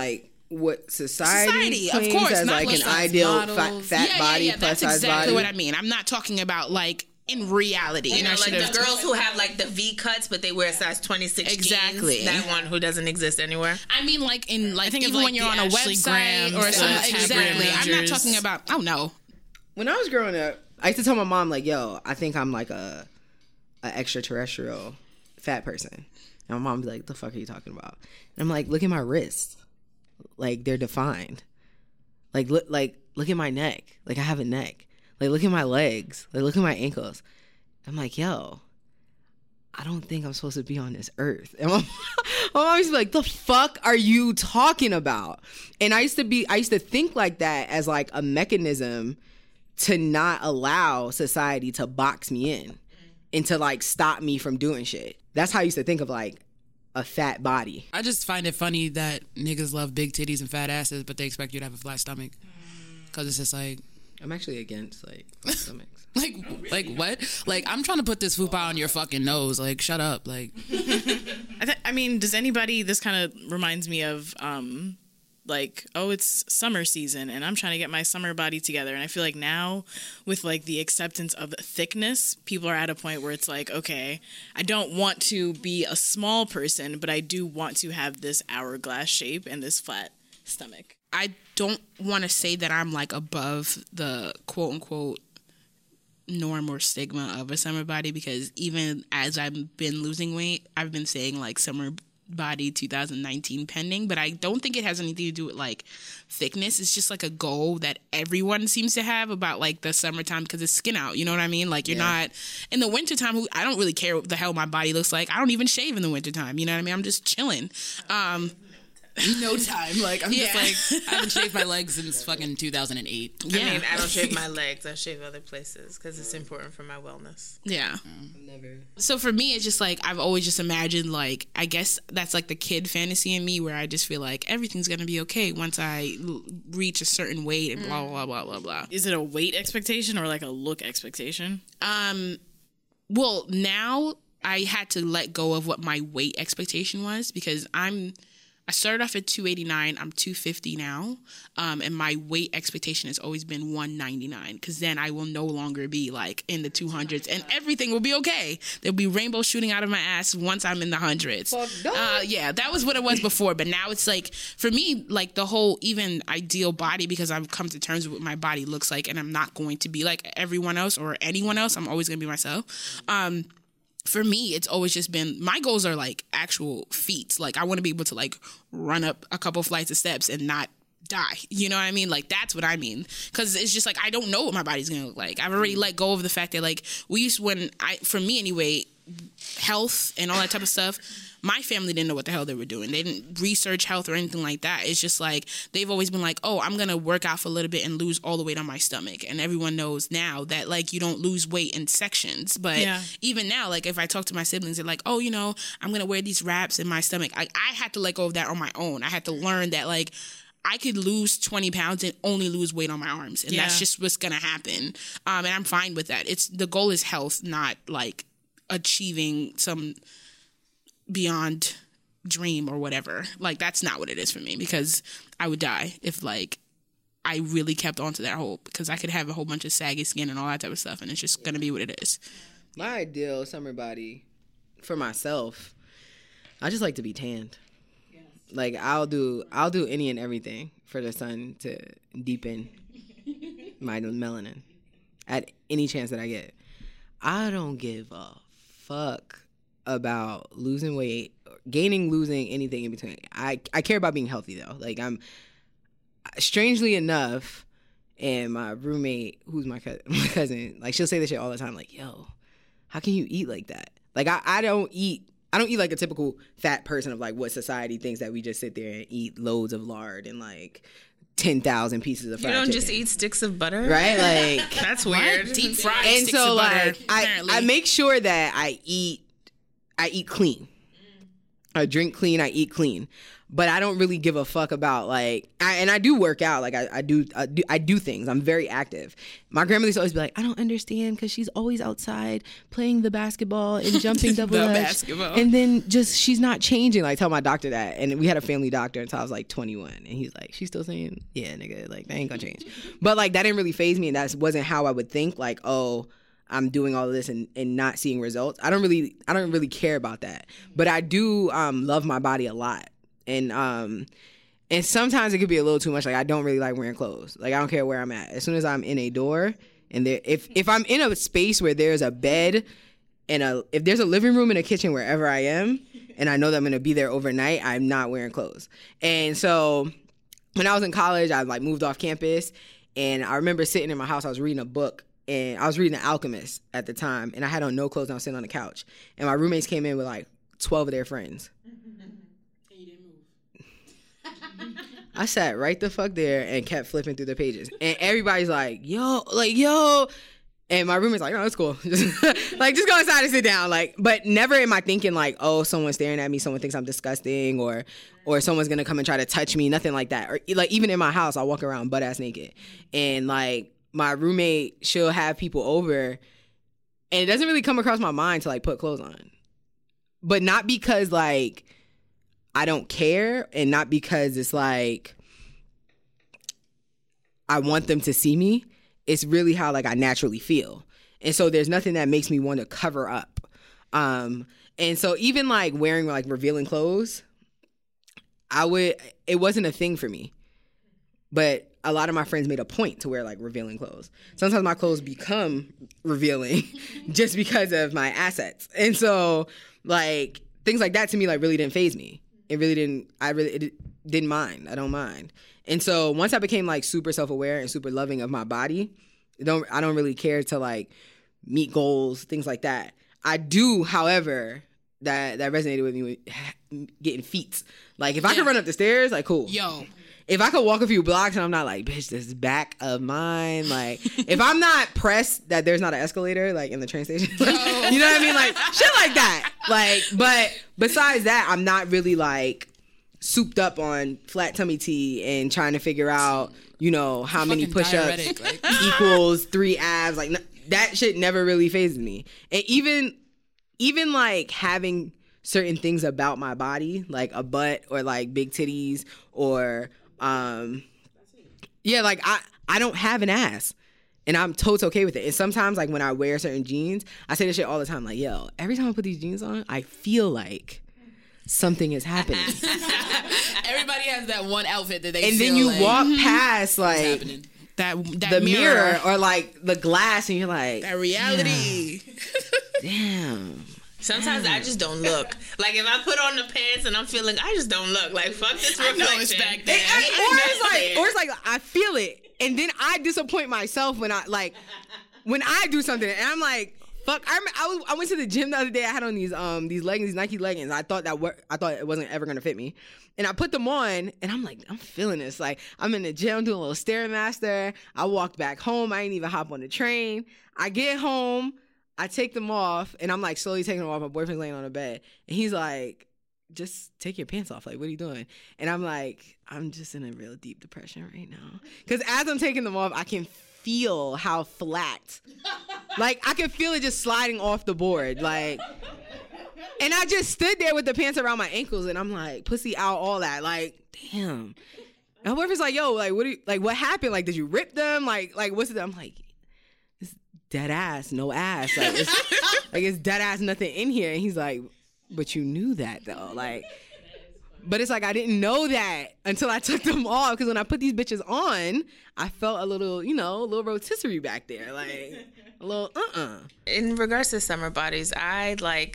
what society of course, as like an ideal fat body, plus that's size exactly body. what I mean. I'm not talking about like in reality. You know, like the girls who have like the V cuts, but they wear size 26 exactly. jeans. That one who doesn't exist anywhere. I mean, like in like even like when you're on a website or something. Exactly. I'm not talking about. Oh no. When I was growing up, I used to tell my mom like, "Yo, I think I'm like a extraterrestrial fat person." And my mom would be like, "The fuck are you talking about?" And I'm like, "Look at my wrists, like they're defined. Like look at my neck. Like I have a neck. Like look at my legs. Like look at my ankles." I'm like, "Yo, I don't think I'm supposed to be on this earth." And my mom used to be like, "The fuck are you talking about?" And I used to think like that as like a mechanism to not allow society to box me in and to like stop me from doing shit. That's how I used to think of like a fat body. I just find it funny that niggas love big titties and fat asses, but they expect you to have a flat stomach. Because it's just like... I'm actually against like flat stomachs. like what? Like, I'm trying to put this fupa on your fucking nose. Like, shut up. Like... I mean, does anybody... This kind of reminds me of... like, oh, it's summer season and I'm trying to get my summer body together. And I feel like now with like the acceptance of thickness, people are at a point where it's like, okay, I don't want to be a small person, but I do want to have this hourglass shape and this flat stomach. I don't want to say that I'm like above the quote unquote norm or stigma of a summer body, because even as I've been losing weight, I've been saying like summer body 2019 pending, but I don't think it has anything to do with like thickness. It's just like a goal that everyone seems to have about like the summertime, because it's skin out, you know what I mean? Like you're not in the wintertime. I don't really care what the hell my body looks like. I don't even shave in the wintertime, you know what I mean? I'm just chilling. No time. Like, I'm just like, I haven't shaved my legs since fucking 2008. Yeah. I mean, I don't shave my legs. I shave other places because it's important for my wellness. Yeah. Never. So for me, it's just like, I've always just imagined, like, I guess that's like the kid fantasy in me, where I just feel like everything's going to be okay once I reach a certain weight and blah, blah, blah, blah, blah. Is it a weight expectation or like a look expectation? Well, now I had to let go of what my weight expectation was, because I started off at 289. I'm 250 now. And my weight expectation has always been 199, because then I will no longer be like in the 200s and everything will be okay. There'll be rainbows shooting out of my ass once I'm in the hundreds. Yeah, that was what it was before. But now it's like, for me, like the whole even ideal body, because I've come to terms with what my body looks like, and I'm not going to be like everyone else or anyone else. I'm always going to be myself. For me, it's always just been, my goals are like actual feats. Like I want to be able to like run up a couple flights of steps and not die. You know what I mean? Like that's what I mean. Because it's just like, I don't know what my body's going to look like. I've already let go of the fact that like for me anyway, health and all that type of stuff, my family didn't know what the hell they were doing. They didn't research health or anything like that. It's just like, they've always been like, oh, I'm going to work out for a little bit and lose all the weight on my stomach. And everyone knows now that like, you don't lose weight in sections. But even now, like if I talk to my siblings, they're like, oh, you know, I'm going to wear these wraps in my stomach. I had to let go of that on my own. I had to learn that like, I could lose 20 pounds and only lose weight on my arms. And that's just what's going to happen. And I'm fine with that. The goal is health, not like achieving some beyond dream or whatever. Like that's not what it is for me, because I would die if like I really kept on to that hope, because I could have a whole bunch of saggy skin and all that type of stuff, and it's just gonna be what it is. My ideal summer body for myself, I just like to be tanned. Like I'll do any and everything for the sun to deepen my melanin at any chance that I get. I don't give a fuck about losing weight, gaining, losing, anything in between. I care about being healthy though. Like I'm, strangely enough, and my roommate, who's my cousin, like she'll say this shit all the time. Like, yo, how can you eat like that? Like I don't eat like a typical fat person of like what society thinks, that we just sit there and eat loads of lard and like 10,000 pieces of fried chicken. You don't just eat sticks of butter? Right? Like that's weird. Deep fried and sticks so of butter, like I make sure that I eat clean. I drink clean, I eat clean. but I don't really give a fuck about like, I do work out. Like I do things. I'm very active. My grandmother used to always be like, I don't understand because she's always outside playing the basketball and jumping double edge, and then just she's not changing. Like tell my doctor that, and we had a family doctor until I was like 21, and he's like, she's still saying, yeah, nigga, like that ain't gonna change. But like that didn't really faze me, and that wasn't how I would think. Like, oh, I'm doing all of this and not seeing results. I don't really care about that. But I do love my body a lot. And sometimes it could be a little too much. Like I don't really like wearing clothes. Like I don't care where I'm at. As soon as I'm in a door and if I'm in a space where there's a bed and if there's a living room and a kitchen wherever I am and I know that I'm gonna be there overnight, I'm not wearing clothes. And so when I was in college, I like moved off campus, and I remember sitting in my house, I was reading a book. And I was reading The Alchemist at the time, and I had on no clothes, and I was sitting on the couch. And my roommates came in with like 12 of their friends. And you didn't move. I sat right the fuck there and kept flipping through the pages. And everybody's like, yo. And my roommate's like, oh, that's cool. Just go inside and sit down. Like, but never am I thinking like, oh, someone's staring at me, someone thinks I'm disgusting, or someone's gonna come and try to touch me, nothing like that. Or like even in my house, I walk around butt ass naked. And like, my roommate, she'll have people over, and it doesn't really come across my mind to like put clothes on. But not because like I don't care, and not because it's like I want them to see me. It's really how like I naturally feel. And so there's nothing that makes me want to cover up. And so even like wearing like revealing clothes, it wasn't a thing for me. But a lot of my friends made a point to wear like revealing clothes. Sometimes my clothes become revealing just because of my assets. And so like things like that to me like really didn't faze me. It didn't mind. I don't mind. And so once I became like super self-aware and super loving of my body, I don't really care to like meet goals, things like that. I do, however, that resonated with me with getting feet. Like if I could run up the stairs, like cool. Yo. If I could walk a few blocks and I'm not like, bitch, this is back of mine. Like, if I'm not pressed that there's not an escalator, like, in the train station. Like, you know what I mean? Like, shit like that. Like, but besides that, I'm not really, like, souped up on flat tummy tea and trying to figure out, you know, how many push-ups equals 3 abs. Like, that shit never really fazed me. And even, like, having certain things about my body, like a butt or, like, big titties or... like I don't have an ass, and I'm totally okay with it. And sometimes like when I wear certain jeans, I say this shit all the time, like, yo, every time I put these jeans on, I feel like something is happening. Everybody has that one outfit that they and feel then you like, walk past like that the mirror or like the glass, and you're like, that reality. Damn. Sometimes I just don't look. Like if I put on the pants and I'm feeling, I just don't look. Like fuck this reflection. I know it's back there. Or it's like I feel it, and then I disappoint myself when I do something, and I'm like, fuck. I went to the gym the other day. I had on these leggings, these Nike leggings. I thought it wasn't ever gonna fit me, and I put them on, and I'm like, I'm feeling this. Like I'm in the gym doing a little Stairmaster. I walked back home. I ain't even hop on the train. I get home. I take them off, and I'm like slowly taking them off. My boyfriend's laying on the bed, and he's like, just take your pants off. Like, what are you doing? And I'm like, I'm just in a real deep depression right now. Because as I'm taking them off, I can feel how flat. Like, I can feel it just sliding off the board. Like, and I just stood there with the pants around my ankles, and I'm like, pussy out, all that. Like, damn. And my boyfriend's like, yo, like, what happened? Like, did you rip them? Like, what's it? I'm like, dead ass, no ass. Like it's dead ass, nothing in here. And he's like, but you knew that though. Like, but it's like I didn't know that until I took them off. Because when I put these bitches on, I felt a little, a little rotisserie back there, like a little In regards to summer bodies, I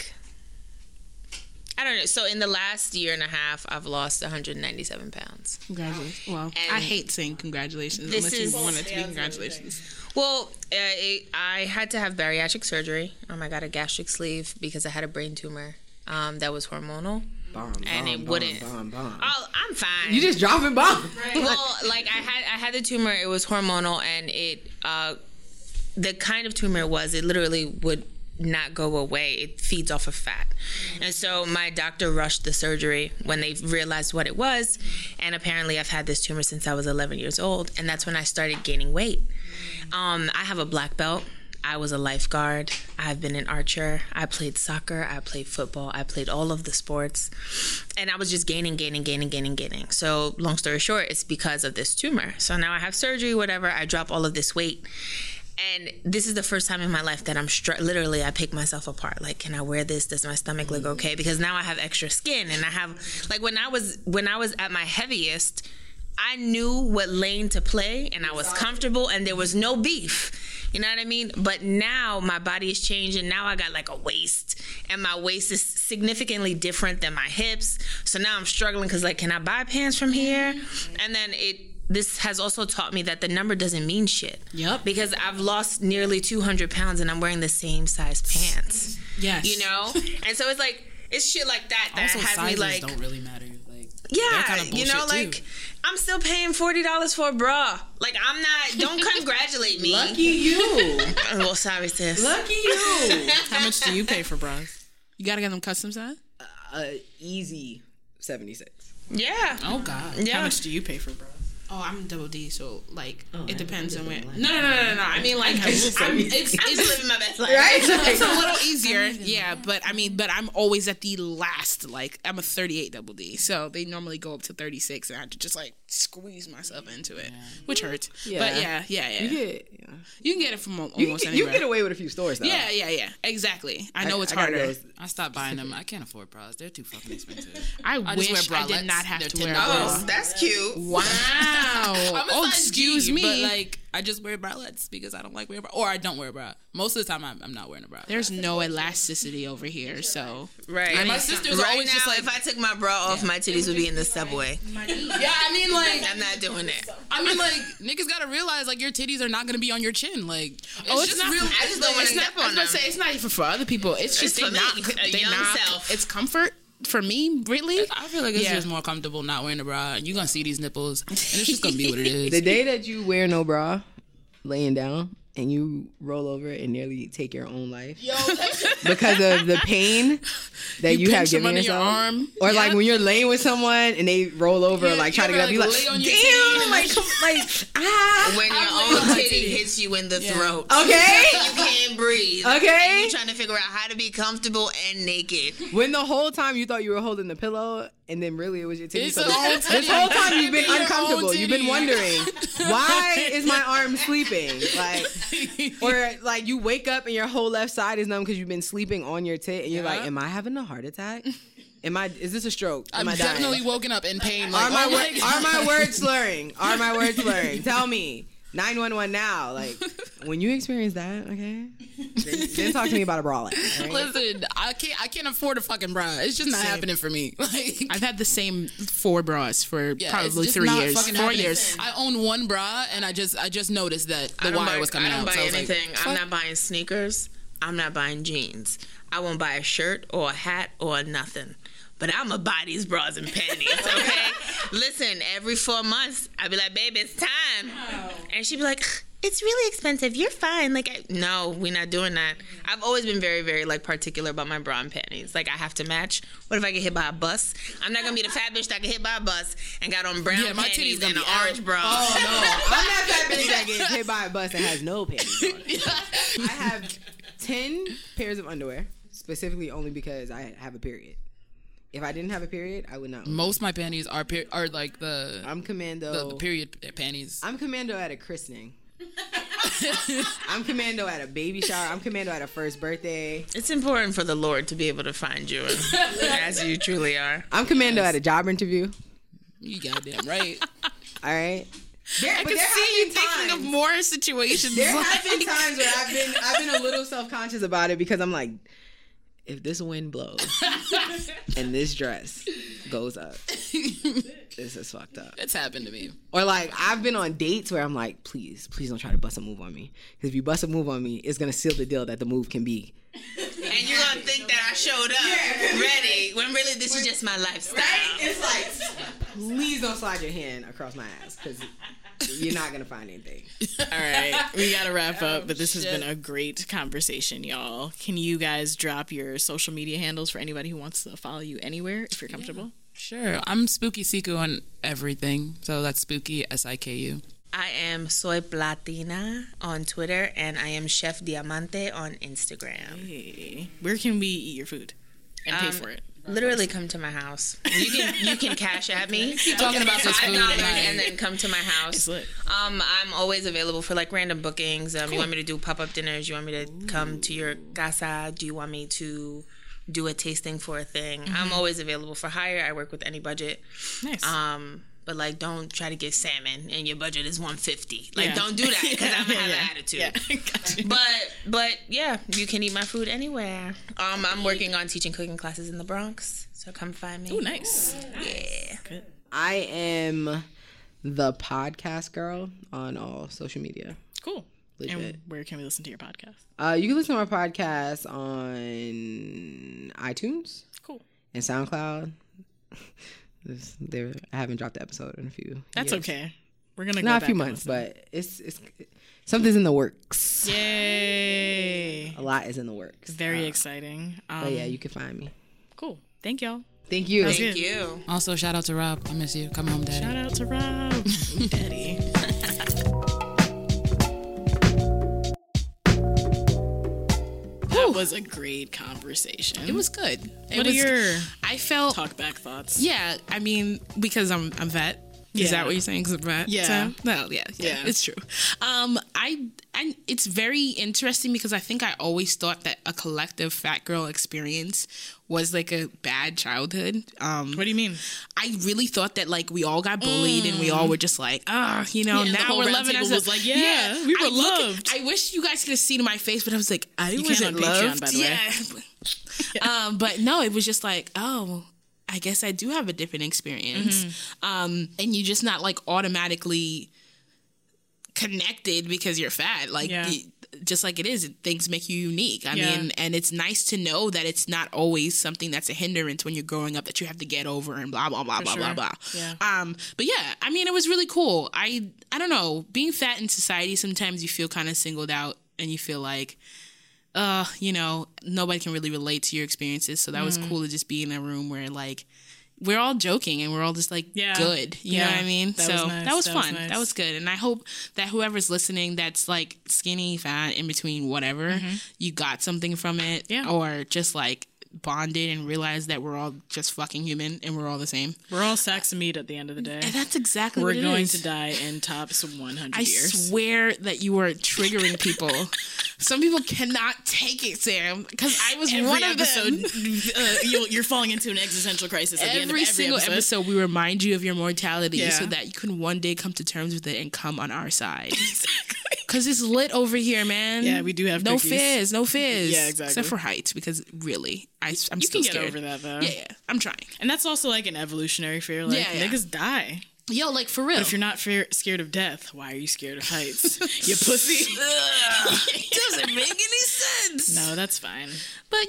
don't know. So in the last year and a half, I've lost 197 pounds. Congratulations. Well, I hate saying congratulations unless you want it to be congratulations. Well, I had to have bariatric surgery. I got a gastric sleeve because I had a brain tumor that was hormonal. It wouldn't. Oh, I'm fine. You just dropping bombs. Well, like I had the tumor. It was hormonal, and it the kind of tumor it was. It literally would not go away. It feeds off of fat. And so my doctor rushed the surgery when they realized what it was. And apparently I've had this tumor since I was 11 years old. And that's when I started gaining weight. I have a black belt. I was a lifeguard. I've been an archer. I played soccer. I played football. I played all of the sports. And I was just gaining. So long story short, it's because of this tumor. So now I have surgery, whatever. I drop all of this weight. And this is the first time in my life that I'm literally, I pick myself apart. Like, can I wear this? Does my stomach look okay? Because now I have extra skin. And I have, like, when I was at my heaviest, I knew what lane to play and I was comfortable and there was no beef. You know what I mean? But now my body is changing. Now I got like a waist and my waist is significantly different than my hips. So now I'm struggling because like, can I buy pants from here? And then this has also taught me that the number doesn't mean shit. Yep. Because I've lost nearly 200 pounds and I'm wearing the same size pants. Yes. You know? And so it's like, it's shit like that also, has sizes me like, don't really matter. Like, yeah, kind of you know, like too. I'm still paying $40 for a bra. Like I'm not. Don't congratulate me. Lucky you. Well, sorry, sis. Lucky you. How much do you pay for bras? You gotta get them custom size? Easy 76. Yeah. Oh God. Yeah. How much do you pay for bras? Oh, I'm double D, so like it depends on where. No. I mean, like it's I'm living my best life. Right? it's a little easier, yeah. But I'm always at the last. Like I'm a 38 double D, so they normally go up to 36, and I have to just like squeeze myself into it, which hurts. Yeah. But yeah. You can get it from almost anywhere. You can get away with a few stores though. Yeah. Exactly. I know it's harder. I stopped buying them. I can't afford bras. They're too fucking expensive. I wish just wear I did bralettes. not have They're to wear a $10. bra. Oh, that's cute. Wow. I'm a size excuse G, me. But like, I just wear bralettes because I don't like wearing a bra, or I don't wear a bra. Most of the time, I'm not wearing a bra. There's no elasticity over here, so Right. And my sister's right always now, just like, if I took my bra off, my titties would be in the subway. yeah. I mean, like, I'm not doing it. niggas gotta realize like your titties are not gonna be on your chin. Like, it's not. real. I just don't want to step on them. It's not even for other people. It's just It's for they me, not. a They young not. self. It's comfort for me, really. I feel like it's Yeah. just more comfortable not wearing a bra. You're gonna see these nipples, and it's just gonna be what it is. The day that you wear no bra, laying down, and you roll over and nearly take your own life because of the pain that you have pinch them given under your yourself, arm. or like when you're laying with someone and they roll over, like try to get up, you like, lay on your damn, like, When your own titty hits you in the throat. okay, You can't breathe. Okay. And you're trying to figure out how to be comfortable and naked. when the whole time you thought you were holding the pillow, and then really it was your titty. It's So a whole this titty. whole time you've been It could be your uncomfortable. own You've been titty. wondering, why is my arm sleeping? Like, or like you wake up and your whole left side is numb because you've been sleeping on your tit, and you're like, am I having a heart attack? Is this a stroke? Am I dying? definitely woken up in pain. Like, Are my, oh my God. are my words slurring? Are my words slurring? Tell me. 911 now. Like, when you experience that, okay? Then talk to me about a bralette. Right? Listen, I can't afford a fucking bra. It's just not happening for me. Like, I've had the same 4 bras for yeah, probably it's just 3 not years. fucking 4 happening. years. I own one bra, and I just noticed that the wire was coming I don't out. buy So I was anything. like, I'm fuck. not buying sneakers. I'm not buying jeans. I won't buy a shirt or a hat or nothing. But I'ma buy these bras and panties, okay? Listen, every 4 months, I'd be like, baby, it's time. And she'd be like, it's really expensive. You're fine. Like, no, we're not doing that. I've always been very, very, like, particular about my bra and panties. Like, I have to match. What if I get hit by a bus? I'm not gonna be the fat bitch that get hit by a bus and got on brown Yeah, my panties titties gonna and an be out. orange bra. Oh, no. I'm not that bitch that gets hit by a bus and has no panties on. I have 10 pairs of underwear, specifically only because I have a period. If I didn't have a period, I would not. Most of my panties are like the I'm commando. the period panties. I'm commando at a christening. I'm commando at a baby shower. I'm commando at a first birthday. It's important for the Lord to be able to find you as you truly are. I'm commando at a job interview. You goddamn right. All right. I can see you thinking of more situations. There have been times where I've been a little self-conscious about it because I'm like, if this wind blows and this dress goes up, this is fucked up. It's happened to me. Or like I've been on dates where I'm like, please don't try to bust a move on me. Because if you bust a move on me, it's gonna seal the deal that the move can be. And you're gonna think that I showed up ready when really this is just my lifestyle. It's like, please don't slide your hand across my ass because You're not gonna find anything. All right, we gotta wrap up, but this has been a great conversation, y'all. Can you guys drop your social media handles for anybody who wants to follow you anywhere if you're comfortable? Yeah, sure. I'm Spooky Siku on everything, so that's Spooky SIKU. I am Soy Platina on Twitter, and I am Chef Diamante on Instagram. Hey, where can we eat your food and pay for it? Literally come to my house. You can cash at me. Talking about this food and then come to my house. I'm always available for like random bookings. You want me to do pop-up dinners? You want me to come to your casa? Do you want me to do a tasting for a thing? I'm always available for hire. I work with any budget. Nice. But like, don't try to get salmon and your budget is $150. Like, don't do that because I'm gonna have an attitude. Yeah. Gotcha. But yeah, you can eat my food anywhere. I'm working on teaching cooking classes in the Bronx, so come find me. Oh, nice. Yeah. Good. I am the podcast girl on all social media. Cool. Legit. And where can we listen to your podcast? You can listen to my podcast on iTunes. Cool. And SoundCloud. I haven't dropped the episode in a few. That's years. okay. We're gonna go not back a few and months, listen. but it's something's in the works. Yay! A lot is in the works. Very exciting. But yeah, you can find me. Cool. Thank y'all. Thank you. Thank you. Also, shout out to Rob. I miss you. Come home, Daddy. Shout out to Rob. Ooh, Daddy. That was a great conversation. It was good. What are your I felt talk back thoughts? Yeah, I mean, because I'm vet. Yeah. Is that what you're saying? Because I'm vet. Yeah. So, well, yeah, it's true. I it's very interesting because I think I always thought that a collective fat girl experience was like a bad childhood. What do you mean? I really thought that like we all got bullied and we all were just like, now the whole we're round loving table ourselves. was like, yeah, we were loved. I wish you guys could have seen my face, but I was like, I You wasn't can on Patreon, loved. by the way. But no, it was just like, oh, I guess I do have a different experience. And you're just not like automatically connected because you're fat. Like, just like it is, things make you unique. I mean, and it's nice to know that it's not always something that's a hindrance when you're growing up that you have to get over and blah, blah, blah, blah, blah, blah. Yeah. But yeah, I mean, it was really cool. I don't know, being fat in society, sometimes you feel kind of singled out and you feel like, nobody can really relate to your experiences. So that was cool to just be in a room where like we're all joking and we're all just like good. You know what I mean? That so was nice. that was That fun. was nice. That was good. And I hope that whoever's listening that's like skinny, fat, in between, whatever, you got something from it. Yeah. Or just like bonded and realized that we're all just fucking human and we're all the same. We're all sacks of meat at the end of the day. And that's exactly We're what it going is. to die in tops 100 I years. swear that you are triggering people. Some people cannot take it, Sam, because I was Every one of episode, them. you're falling into an existential crisis at the end of Every every single episode, we remind you of your mortality so Yeah. that you can one day come to terms with it and come on our side. Because it's lit over here, man. Yeah, we do have no cookies. fizz. Yeah, exactly. Except for heights, because really, I'm You still can get scared. over that, though. Yeah, I'm trying. And that's also like an evolutionary fear. Like, Yeah. niggas die. Yo, like for real. But if you're not scared of death, why are you scared of heights? You pussy. doesn't make any sense. No, that's fine. But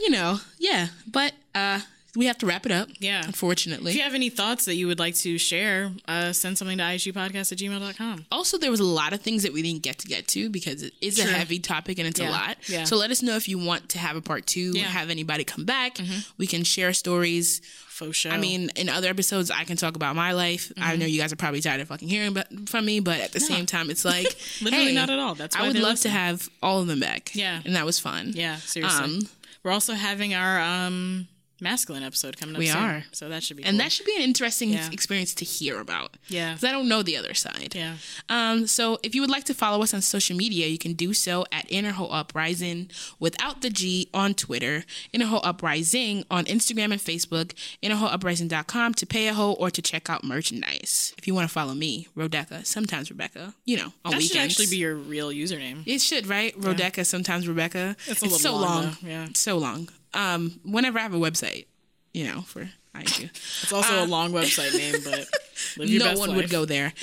But we have to wrap it up. Yeah. Unfortunately. If you have any thoughts that you would like to share, send something to isgpodcast@gmail.com. Also, there was a lot of things that we didn't get to because it is a heavy topic and it's a lot. Yeah. So let us know if you want to have a part 2, have anybody come back. We can share stories. Faux show. I mean, in other episodes, I can talk about my life. I know you guys are probably tired of fucking hearing from me, but at the same time, it's like, Literally hey, not at all. That's why I would they're love listening. to have all of them back. Yeah. And that was fun. Yeah, seriously. We're also having our masculine episode coming up We soon. are. So that should be And cool. that should be an interesting experience to hear about. Yeah. Because I don't know the other side. Yeah. So if you would like to follow us on social media, you can do so at Inner Hoe Uprising without the G on Twitter, Inner Hoe Uprising on Instagram and Facebook, InnerHoeUprising.com to pay a hoe or to check out merchandise. If you want to follow me, Rodeka, sometimes Rebecca, on That weekends. should actually be your real username. It should, right? Rodeka, sometimes Rebecca. It's a little so long, long. though. Yeah. It's so long. Whenever I have a website, for IG. It's also a long website name, but live your No best one life. would go there.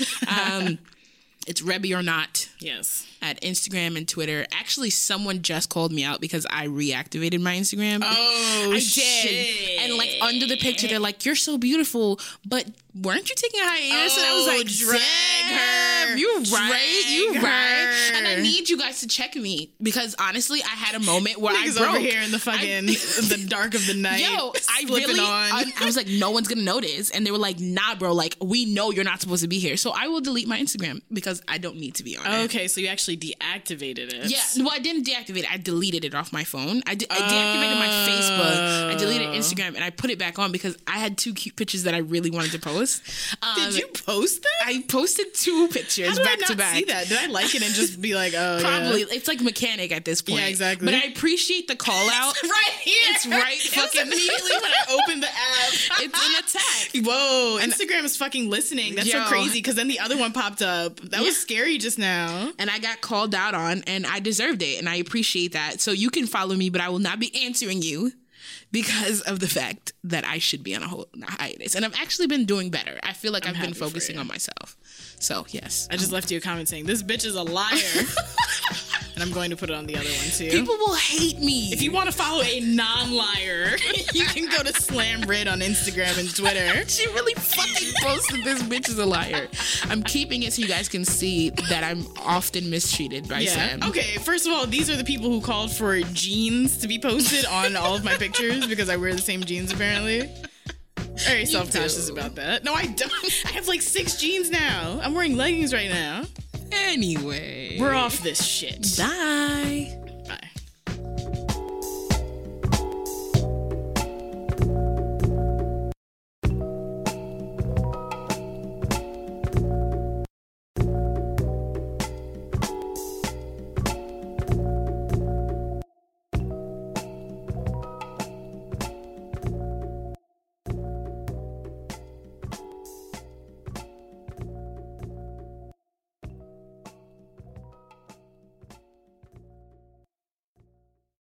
It's Rebby or Not Yes. at Instagram and Twitter. Actually, someone just called me out because I reactivated my Instagram. Oh, I shit. did. And like under the picture, they're like, "You're so beautiful, but weren't you taking a hiatus? And I was like, drag her. You Drag right. her. And I need you guys to check me because honestly, I had a moment where I Niggas broke. over here in the fucking the dark of the night. Yo, I slipping really, on. I was like, no one's gonna notice, and they were like, nah, bro, like we know you're not supposed to be here, so I will delete my Instagram because I don't need to be on it. Okay, so you actually deactivated it. Yeah, well, I didn't deactivate it. I deleted it off my phone. I deactivated my Facebook. I deleted Instagram, and I put it back on because I had 2 cute pictures that I really wanted to post. Did you post that? I posted 2 pictures How did back I not to back. see that? Did I like it and just be like, oh, Probably. yeah. It's like mechanic at this point. Yeah, exactly. But I appreciate the call out. It's right here. It's right It was fucking immediately when I opened the app. It's an attack. Whoa, Instagram is fucking listening. That's so Yo. crazy because then the other one popped up. That was scary just now. And I got called out on, and I deserved it, and I appreciate that. So you can follow me, but I will not be answering you because of the fact that I should be on a hiatus. And I've actually been doing better. I feel like I've been focusing on myself. So, yes. I just left you a comment saying, this bitch is a liar. And I'm going to put it on the other one too. People will hate me. If you want to follow a non-liar, you can go to Slam Rid on Instagram and Twitter. She really fucking posted this bitch is a liar. I'm keeping it so you guys can see that I'm often mistreated by Sam. Okay, first of all, these are the people who called for jeans to be posted on all of my pictures because I wear the same jeans apparently. Very self-conscious about that. No, I don't. I have like 6 jeans now. I'm wearing leggings right now. Anyway. We're off this shit. Bye.